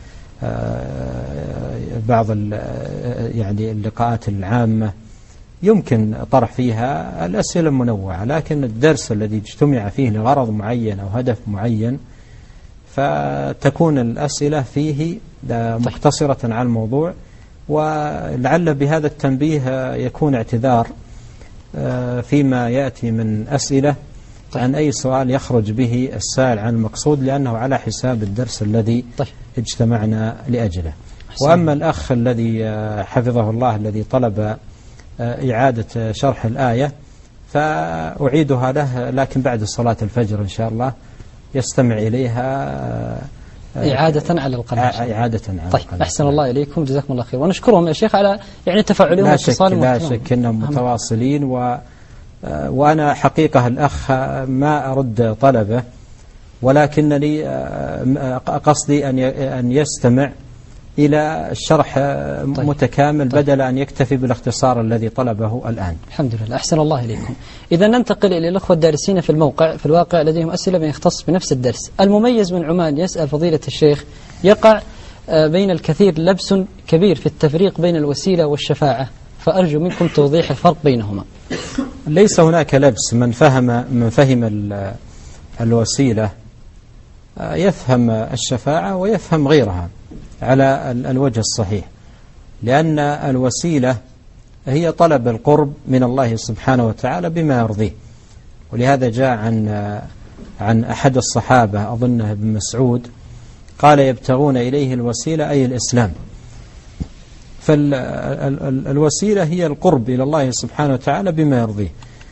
بعض يعني اللقاءات العامة يمكن طرح فيها الأسئلة المنوعة، لكن الدرس الذي اجتمع فيه لغرض معين أو هدف معين فتكون الأسئلة فيه مقتصرة على الموضوع. ولعل بهذا التنبيه يكون اعتذار فيما يأتي من أسئلة عن أي سؤال يخرج به السائل عن المقصود، لأنه على حساب الدرس الذي اجتمعنا لأجله. وأما الأخ الذي حفظه الله الذي طلب إعادة شرح الآية فأعيدها له، لكن بعد صلاة الفجر إن شاء الله يستمع إليها إعادة على القناة. إعادة على طيب القناة. أحسن الله إليكم، جزاكم الله خير، ونشكرهم يا شيخ على يعني تفاعلهم واتصالهم. لا شك, لا شك أنهم متواصلين، و وأنا حقيقة الأخ ما أرد طلبه، ولكنني قصدي أن أن يستمع إلى الشرح طيب. متكامل طيب. بدل أن يكتفي بالاختصار الذي طلبه الآن. الحمد لله، أحسن الله إليكم. إذا ننتقل إلى الأخوة الدارسين في الموقع. في الواقع لديهم أسئلة من يختص بنفس الدرس. المميز من عمان يسأل فضيلة الشيخ: يقع بين الكثير لبس كبير في التفريق بين الوسيلة والشفاعة، فأرجو منكم توضيح الفرق بينهما. ليس هناك لبس. من فهم من فهم الوسيلة يفهم الشفاعة ويفهم غيرها على الوجه الصحيح، لأن الوسيلة هي طلب القرب من الله سبحانه وتعالى بما يرضيه. ولهذا جاء عن عن أحد الصحابة أظنه ابن مسعود قال يبتغون إليه الوسيلة أي الإسلام. فالوسيلة هي القرب إلى الله سبحانه وتعالى بما يرضيه،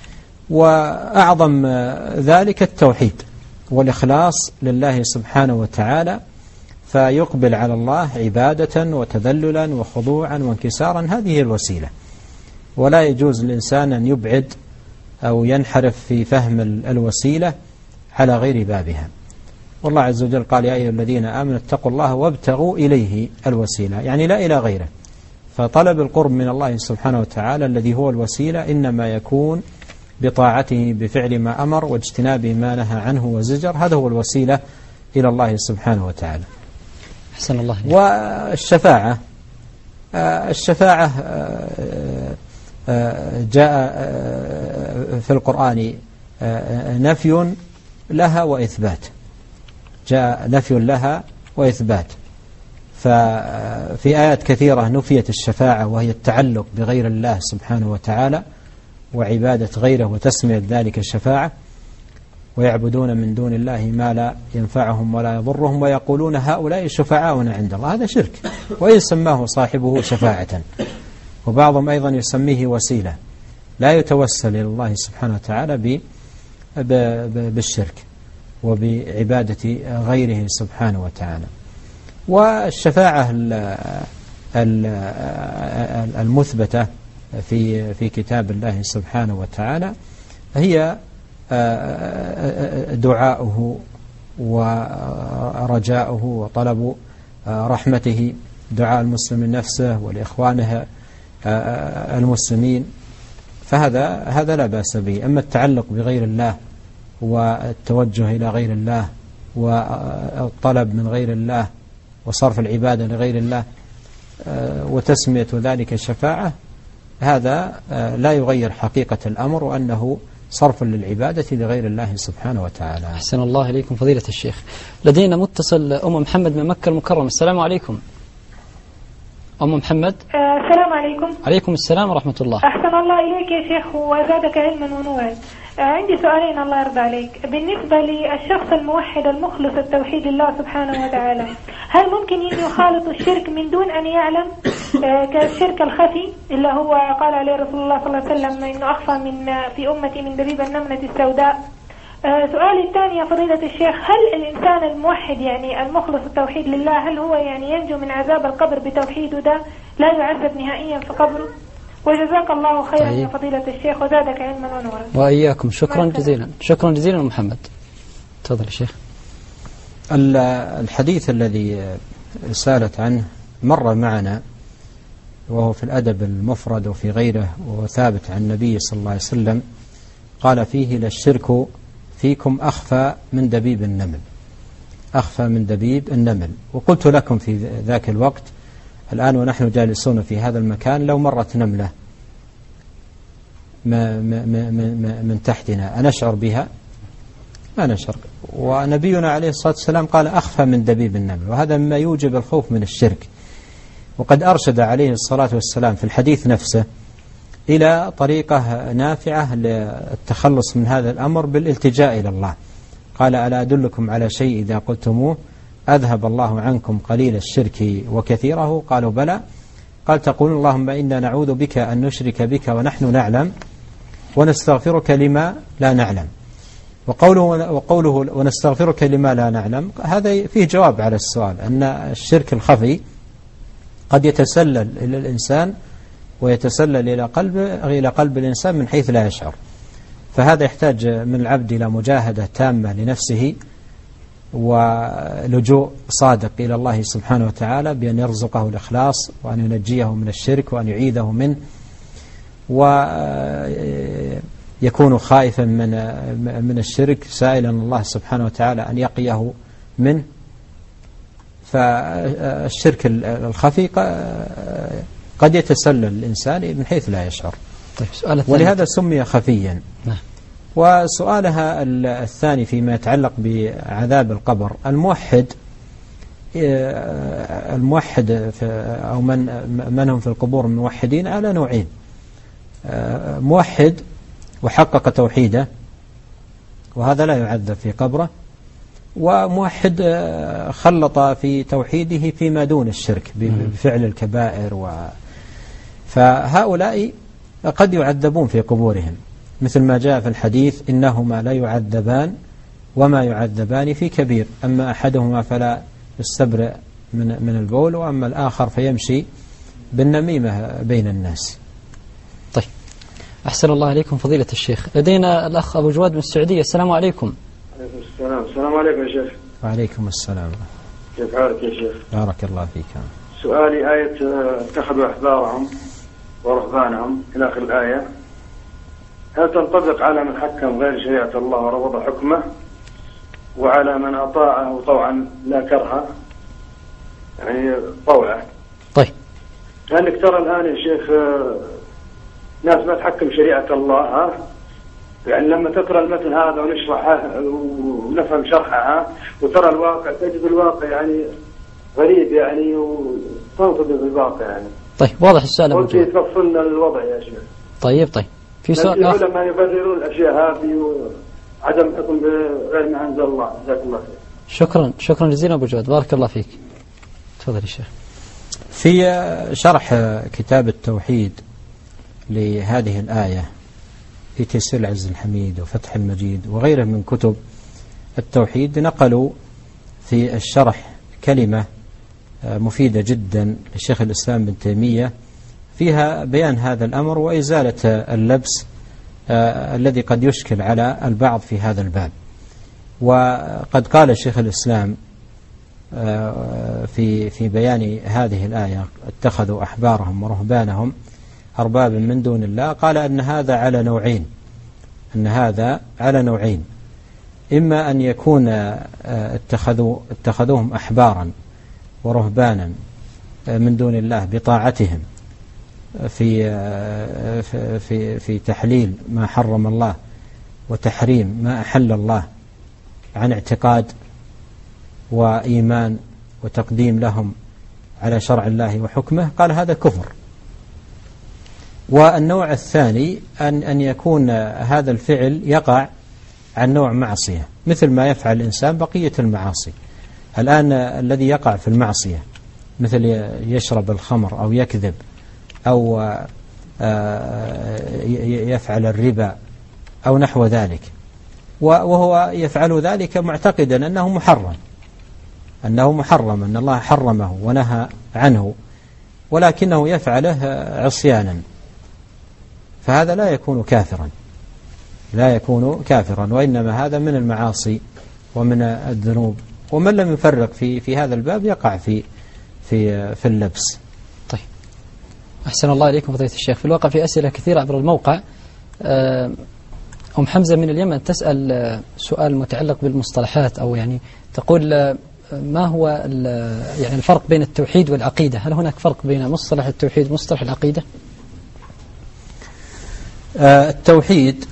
وأعظم ذلك التوحيد والإخلاص لله سبحانه وتعالى، فيقبل على الله عبادة وتذللا وخضوعا وانكسارا. هذه الوسيلة، ولا يجوز للإنسان أن يبعد أو ينحرف في فهم الوسيلة على غير بابها. والله عز وجل قال يا أيها الذين آمنوا اتقوا الله وابتغوا إليه الوسيلة، يعني لا إلى غيره. فطلب القرب من الله سبحانه وتعالى الذي هو الوسيلة إنما يكون بطاعته بفعل ما أمر واجتناب ما نهى عنه وزجر، هذا هو الوسيلة إلى الله سبحانه وتعالى. أحسن الله. والشفاعة الشفاعة جاء في القرآن نفي لها وإثبات، جاء نفي لها وإثبات. ففي آيات كثيرة نفيت الشفاعة، وهي التعلق بغير الله سبحانه وتعالى وعبادة غيره وتسمية ذلك الشفاعة، ويعبدون من دون الله ما لا ينفعهم ولا يضرهم ويقولون هؤلاء شفعاؤنا عند الله. هذا شرك، وإن سماه صاحبه شفاعة. وبعضهم أيضا يسميه وسيلة، لا يتوسل إلى الله سبحانه وتعالى بالشرك وبعبادة غيره سبحانه وتعالى. والشفاعة المثبتة في في كتاب الله سبحانه وتعالى هي دعاؤه ورجاؤه وطلب رحمته، دعاء المسلم نفسه ولإخوانه المسلمين، فهذا هذا لا بأس به. أما التعلق بغير الله والتوجه إلى غير الله والطلب من غير الله وصرف العبادة لغير الله وتسمية ذلك الشفاعة، هذا لا يغير حقيقة الأمر، وأنه صرف للعبادة لغير الله سبحانه وتعالى. أحسن الله إليكم فضيلة الشيخ. لدينا متصل أم محمد من مكة المكرمة. السلام عليكم أم محمد. آه السلام عليكم. عليكم السلام ورحمة الله. أحسن الله إليك يا شيخ وزادك علما ونورا. آه عندي سؤالين الله يرضى عليك. بالنسبة للشخص الموحد المخلص التوحيد لله سبحانه وتعالى، هل ممكن أن يخالط الشرك من دون أن يعلم آه كالشرك الخفي اللي هو قال عليه رسول الله صلى الله عليه وسلم إنه أخفى من في أمتي من دبيب النملة السوداء؟ آه سؤالي الثاني يا فضيلة الشيخ، هل الإنسان الموحد يعني المخلص التوحيد لله هل هو يعني ينجو من عذاب القبر بتوحيده ده، لا يعذب نهائيا في قبره؟ وجزاك الله خيرا طيب. يا فضيلة الشيخ وزادك علما ونورا. وإياكم. شكرا جزيلا. شكرا جزيلا محمد. تفضل يا شيخ. الحديث الذي سالت عنه مر معنا، وهو في الأدب المفرد وفي غيره، وهو ثابت عن النبي صلى الله عليه وسلم قال فيه للشرك فيكم أخفى من دبيب النمل، أخفى من دبيب النمل. وقلت لكم في ذاك الوقت الآن ونحن جالسون في هذا المكان لو مرت نملة من تحتنا أنشعر بها؟ ما نشعر. ونبينا عليه الصلاة والسلام قال أخفى من دبيب النمل، وهذا مما يوجب الخوف من الشرك. وقد أرشد عليه الصلاة والسلام في الحديث نفسه إلى طريقة نافعة للتخلص من هذا الأمر بالالتجاء إلى الله. قال ألا أدلكم على شيء إذا قلتموه أذهب الله عنكم قليل الشرك وكثيره؟ قالوا بلى. قال تقولون اللهم إنا نعوذ بك أن نشرك بك ونحن نعلم ونستغفرك لما لا نعلم. وقوله, وقوله ونستغفرك لما لا نعلم هذا فيه جواب على السؤال، أن الشرك الخفي قد يتسلل إلى الإنسان ويتسلل إلى قلب إلى قلب الإنسان من حيث لا يشعر، فهذا يحتاج من العبد إلى مجاهدة تامة لنفسه ولجوء صادق إلى الله سبحانه وتعالى بأن يرزقه الإخلاص وأن ينجيه من الشرك وأن يعيذه منه، ويكون خائفا من من الشرك سائلا الله سبحانه وتعالى أن يقيه منه. فالشرك الخفي قد يتسلل الإنسان من حيث لا يشعر. طيب سؤال الثاني. ولهذا سمي خفيا. نعم. وسؤالها الثاني فيما يتعلق بعذاب القبر، الموحد الموحد أو من من هم في القبور موحدين على نوعين: موحد وحقق توحيده وهذا لا يعذب في قبره، وموحد خلط في توحيده فيما دون الشرك بفعل الكبائر، و فهؤلاء قد يعذبون في قبورهم مثل ما جاء في الحديث: إنهما لا يعذبان وما يعذبان في كبير، أما أحدهما فلا يستبرئ من من البول، وأما الآخر فيمشي بالنميمة بين الناس. طيب أحسن الله عليكم فضيلة الشيخ. لدينا الأخ أبو جواد من السعودية. السلام عليكم. عليكم السلام. السلام عليكم يا شيخ. وعليكم السلام. كيف حالك يا شيخ؟ بارك الله فيك. سؤالي آية اتخذوا أحبارهم ورهبانهم إلى آخر الآية، هل تنطبق على من حكم غير شريعة الله ورفض حكمه، وعلى من أطاعه طوعا لا كرها، يعني طوعه؟ طيب لأنك ترى الآن يا شيخ ناس ما تحكم شريعة الله، ها يعني لما تقرأ المثل هذا ونشرحه ونفهم شرحها وترى الواقع تجد الواقع يعني غريب يعني وتنصدم في الواقع يعني. طيب واضح السؤال أبو جواد. ممكن تفصلنا الوضع يا شيخ. طيب طيب في سؤال آخر. العلماء يبررون الأشياء هذه وعدم حكم بغير ما أنزل الله. جزاك الله خير. شكرا شكرا جزيلا أبو جواد، بارك الله فيك. تفضل يا شيخ. في شرح كتاب التوحيد لهذه الآية في تيسير العز الحميد وفتح المجيد وغيره من كتب التوحيد، نقلوا في الشرح كلمة مفيدة جدا للشيخ الإسلام بن تيمية فيها بيان هذا الأمر وإزالة اللبس الذي قد يشكل على البعض في هذا الباب. وقد قال الشيخ الإسلام في في بيان هذه الآية: اتخذوا أحبارهم ورهبانهم أربابا من دون الله، قال أن هذا على نوعين أن هذا على نوعين إما أن يكون اتخذوا اتخذوهم أحبارا ورهبانا من دون الله بطاعتهم في في في تحليل ما حرم الله وتحريم ما أحل الله عن اعتقاد وإيمان وتقديم لهم على شرع الله وحكمه، قال هذا كفر. والنوع الثاني أن أن يكون هذا الفعل يقع عن نوع معصية مثل ما يفعل الإنسان بقية المعاصي. الآن الذي يقع في المعصية مثل يشرب الخمر أو يكذب أو يفعل الربا أو نحو ذلك، وهو يفعل ذلك معتقدا أنه محرم أنه محرم أن الله حرمه ونهى عنه، ولكنه يفعله عصيانا، فهذا لا يكون كافرا لا يكون كافرا وإنما هذا من المعاصي ومن الذنوب. ومن لم يفرق في في هذا الباب يقع في في في اللبس. طيب أحسن الله إليكم فضيلة الشيخ. في الواقع في أسئلة كثيرة عبر الموقع. أم حمزة من اليمن تسأل سؤال متعلق بالمصطلحات، أو يعني تقول ما هو يعني الفرق بين التوحيد والعقيدة؟ هل هناك فرق بين مصطلح التوحيد ومصطلح العقيدة؟ التوحيد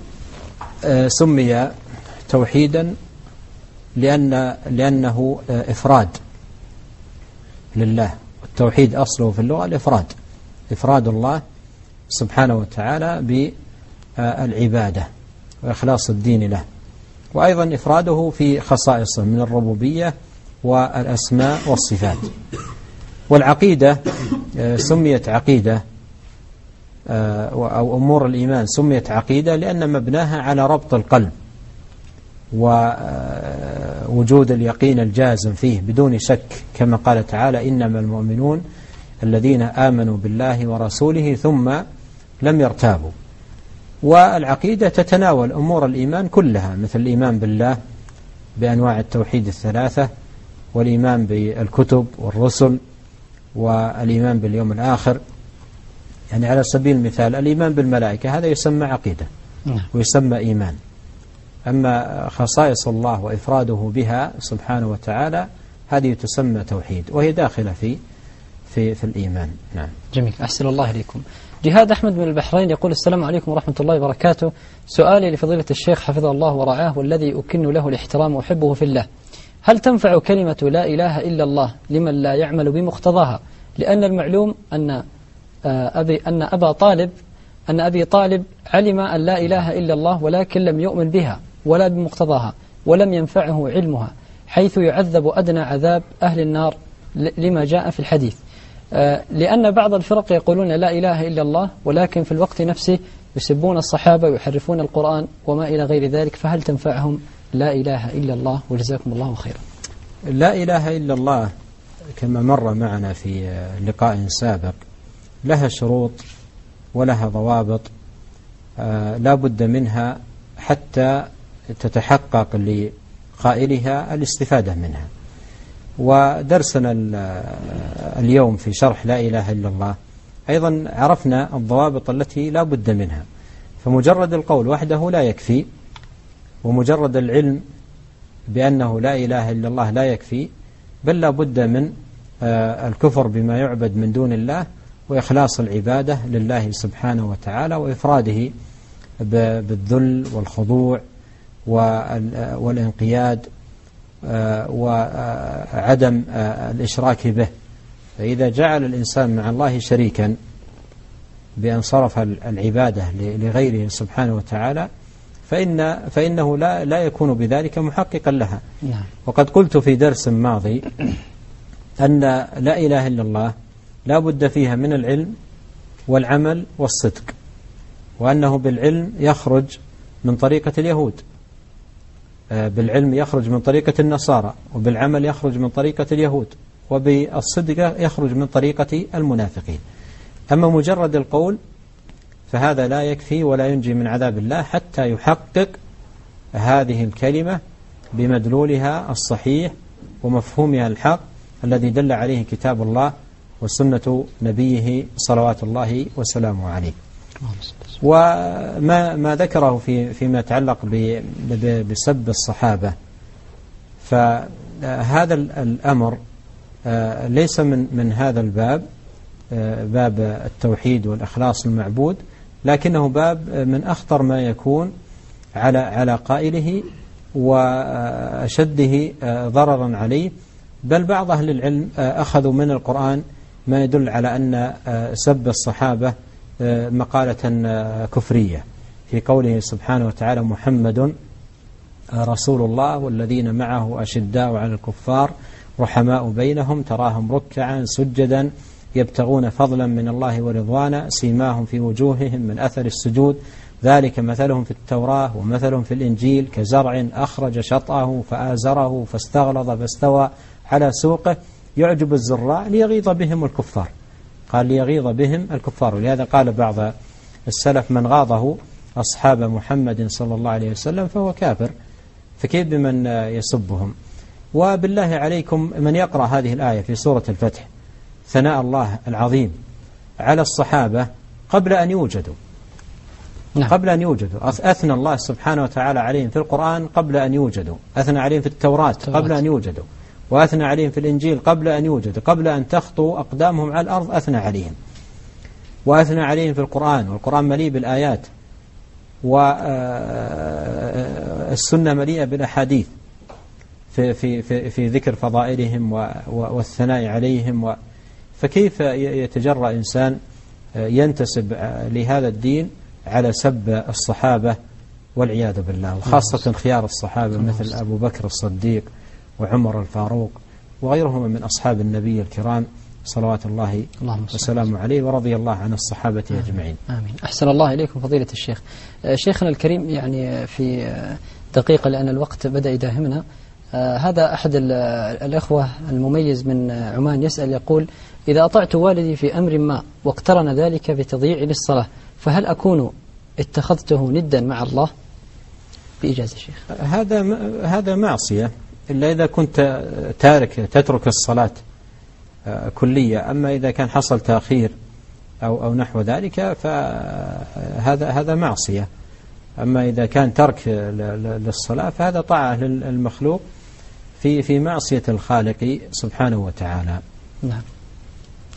سمي توحيدا لأن لأنه إفراد لله. التوحيد أصله في اللغة الإفراد، إفراد الله سبحانه وتعالى بالعبادة وإخلاص الدين له، وأيضا إفراده في خصائصه من الربوبية والأسماء والصفات. والعقيدة سميت عقيدة أو أمور الإيمان سميت عقيدة لأن مبناها على ربط القلب ووجود اليقين الجازم فيه بدون شك، كما قال تعالى: إنما المؤمنون الذين آمنوا بالله ورسوله ثم لم يرتابوا. والعقيدة تتناول أمور الإيمان كلها، مثل الإيمان بالله بأنواع التوحيد الثلاثة، والإيمان بالكتب والرسل، والإيمان باليوم الآخر. يعني على سبيل المثال الإيمان بالملائكة هذا يسمى عقيدة ويسمى إيمان. أما خصائص الله وإفراده بها سبحانه وتعالى هذه تسمى توحيد، وهي داخلة في في في الإيمان. نعم. جميل، أحسن الله إليكم. جهاد أحمد من البحرين يقول: السلام عليكم ورحمة الله وبركاته. سؤالي لفضيلة الشيخ حفظه الله ورعاه والذي أكن له الاحترام وأحبه في الله: هل تنفع كلمة لا إله إلا الله لمن لا يعمل بمقتضاها؟ لأن المعلوم أن أبي أن أبا طالب أن أبي طالب علم أن لا إله إلا الله ولكن لم يؤمن بها ولا بمقتضاها ولم ينفعه علمها، حيث يعذب أدنى عذاب أهل النار لما جاء في الحديث. لأن بعض الفرق يقولون لا إله إلا الله ولكن في الوقت نفسه يسبون الصحابة ويحرفون القرآن وما إلى غير ذلك، فهل تنفعهم لا إله إلا الله؟ وجزاكم الله خيرا. لا إله إلا الله كما مر معنا في لقاء سابق لها شروط ولها ضوابط لا بد منها حتى تتحقق لقائلها الاستفادة منها. ودرسنا اليوم في شرح لا إله إلا الله أيضا عرفنا الضوابط التي لا بد منها. فمجرد القول وحده لا يكفي، ومجرد العلم بأنه لا إله إلا الله لا يكفي، بل لا بد من الكفر بما يعبد من دون الله وإخلاص العبادة لله سبحانه وتعالى وإفراده بالذل والخضوع والانقياد وعدم الإشراك به. فإذا جعل الإنسان مع الله شريكا بأن صرف العبادة لغيره سبحانه وتعالى فإن فإنه لا لا يكون بذلك محققا لها. نعم. وقد قلت في درس ماضي أن لا إله إلا الله لا بد فيها من العلم والعمل والصدق، وأنه بالعلم يخرج من طريقة اليهود، بالعلم يخرج من طريقة النصارى، وبالعمل يخرج من طريقة اليهود، وبالصدق يخرج من طريقة المنافقين. أما مجرد القول فهذا لا يكفي ولا ينجي من عذاب الله حتى يحقق هذه الكلمة بمدلولها الصحيح ومفهومها الحق الذي دل عليه كتاب الله وسنة نبيه صلوات الله وسلامه عليه. وما ما ذكره في فيما يتعلق بسب الصحابة، فهذا الأمر ليس من من هذا الباب، باب التوحيد والإخلاص المعبود، لكنه باب من أخطر ما يكون على على قائله وأشده ضررا عليه. بل بعض أهل العلم أخذوا من القرآن ما يدل على أن سب الصحابة مقالة كفرية في قوله سبحانه وتعالى: محمد رسول الله والذين معه أشداء على الكفار رحماء بينهم تراهم ركعا سجدا يبتغون فضلا من الله ورضوانا سيماهم في وجوههم من أثر السجود ذلك مثلهم في التوراة ومثلهم في الإنجيل كزرع أخرج شطأه فآزره فاستغلظ فاستوى على سوقه يعجب الزراع ليغيظ بهم الكفار. قال ليغيظ بهم الكفار. ولهذا قال بعض السلف: من غاضه أصحاب محمد صلى الله عليه وسلم فهو كافر، فكيف بمن يسبهم؟ وبالله عليكم من يقرأ هذه الآية في سورة الفتح ثناء الله العظيم على الصحابة قبل أن يوجدوا، نعم. قبل أن يوجدوا أثنى الله سبحانه وتعالى عليهم في القرآن قبل أن يوجدوا، أثنى عليهم في التوراة قبل أن يوجدوا، وأثنى عليهم في الإنجيل قبل أن يوجدوا، قبل أن تخطو أقدامهم على الأرض أثنى عليهم، وأثنى عليهم في القرآن، والقرآن مليء بالآيات، والسنة مليئة بالأحاديث في في في في ذكر فضائلهم والثناء عليهم. و فكيف يتجرأ إنسان ينتسب لهذا الدين على سب الصحابة والعياذ بالله، وخاصة خيار الصحابة مثل أبو بكر الصديق وعمر الفاروق وغيرهم من أصحاب النبي الكرام صلوات الله وسلامه عليه ورضي الله عن الصحابة أجمعين. آمين. أحسن الله إليكم فضيلة الشيخ. شيخنا الكريم، يعني في دقيقة لأن الوقت بدأ يداهمنا، هذا أحد الأخوة المميز من عمان يسأل يقول: إذا أطعت والدي في أمر ما واقترن ذلك بتضييع للصلاة فهل أكون اتخذته ندا مع الله؟ بإجازة الشيخ. هذا هذا معصية إلا إذا كنت تارك تترك الصلاة كلية. أما إذا كان حصل تأخير أو أو نحو ذلك فهذا هذا معصية. أما إذا كان ترك للصلاة فهذا طاعة للمخلوق في في معصية الخالق سبحانه وتعالى. نعم.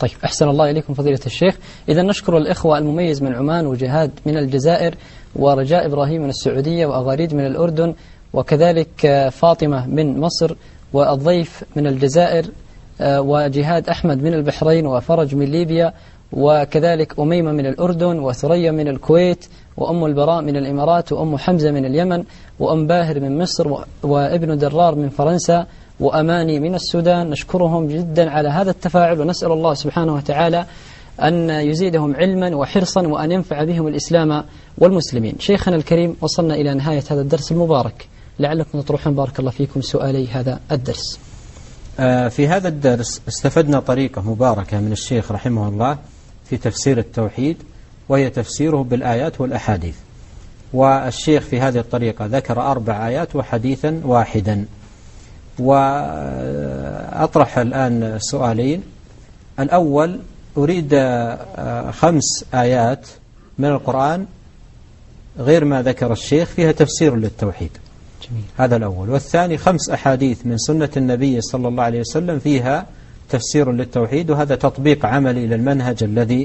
طيب أحسن الله إليكم فضيلة الشيخ. إذا نشكر الإخوة المميز من عمان وجهاد من الجزائر ورجاء إبراهيم من السعودية وأغاريد من الأردن وكذلك فاطمة من مصر والضيف من الجزائر وجهاد أحمد من البحرين وفرج من ليبيا وكذلك أميمة من الأردن وثريا من الكويت وأم البراء من الإمارات وأم حمزة من اليمن وأم باهر من مصر وابن درار من فرنسا وأماني من السودان. نشكرهم جدا على هذا التفاعل ونسأل الله سبحانه وتعالى أن يزيدهم علما وحرصا وأن ينفع بهم الإسلام والمسلمين. شيخنا الكريم وصلنا إلى نهاية هذا الدرس المبارك، لعلكم تطرحون بارك الله فيكم سؤالي هذا الدرس. في هذا الدرس استفدنا طريقة مباركة من الشيخ رحمه الله في تفسير التوحيد، وهي تفسيره بالآيات والأحاديث. والشيخ في هذه الطريقة ذكر أربع آيات وحديثا واحدا. وأطرح الآن سؤالين. الأول، أريد خمس آيات من القرآن غير ما ذكر الشيخ فيها تفسير للتوحيد. جميل. هذا الأول. والثاني، خمس أحاديث من سنة النبي صلى الله عليه وسلم فيها تفسير للتوحيد، وهذا تطبيق عملي للمنهج الذي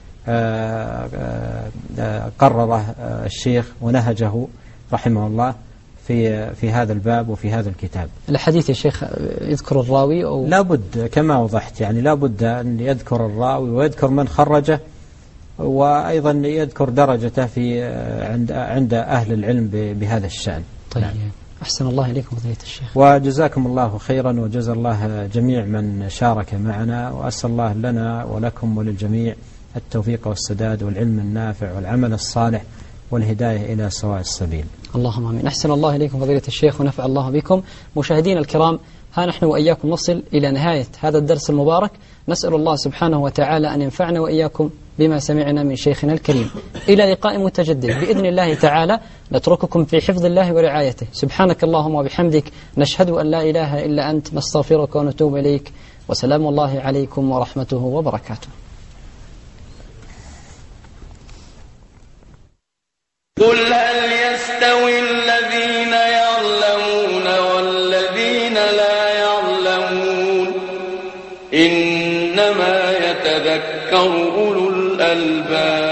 قرره الشيخ ونهجه رحمه الله في في هذا الباب وفي هذا الكتاب. الحديث يا شيخ يذكر الراوي أو لا بد كما وضحت، يعني لا بد أن يذكر الراوي ويذكر من خرجه، وأيضا يذكر درجته في عند عند أهل العلم بهذا الشأن. طيب نعم. أحسن الله إليكم فضيلة الشيخ. وجزاكم الله خيرا وجزا الله جميع من شارك معنا، وأسأل الله لنا ولكم وللجميع التوفيق والسداد والعلم النافع والعمل الصالح والهداية إلى سواء السبيل. اللهم آمين. أحسن الله إليكم فضيلة الشيخ ونفع الله بكم. مشاهدينا الكرام، ها نحن وإياكم نصل إلى نهاية هذا الدرس المبارك. نسأل الله سبحانه وتعالى أن ينفعنا وإياكم بما سمعنا من شيخنا الكريم. إلى لقاء متجدد بإذن الله تعالى. نترككم في حفظ الله ورعايته. سبحانك اللهم وبحمدك، نشهد أن لا إله إلا أنت، نستغفرك ونتوب إليك، وسلام الله عليكم ورحمته وبركاته. قل هل يستوي الذين يعلمون والذين لا يعلمون؟ إنما يتذكر أولو الألباب.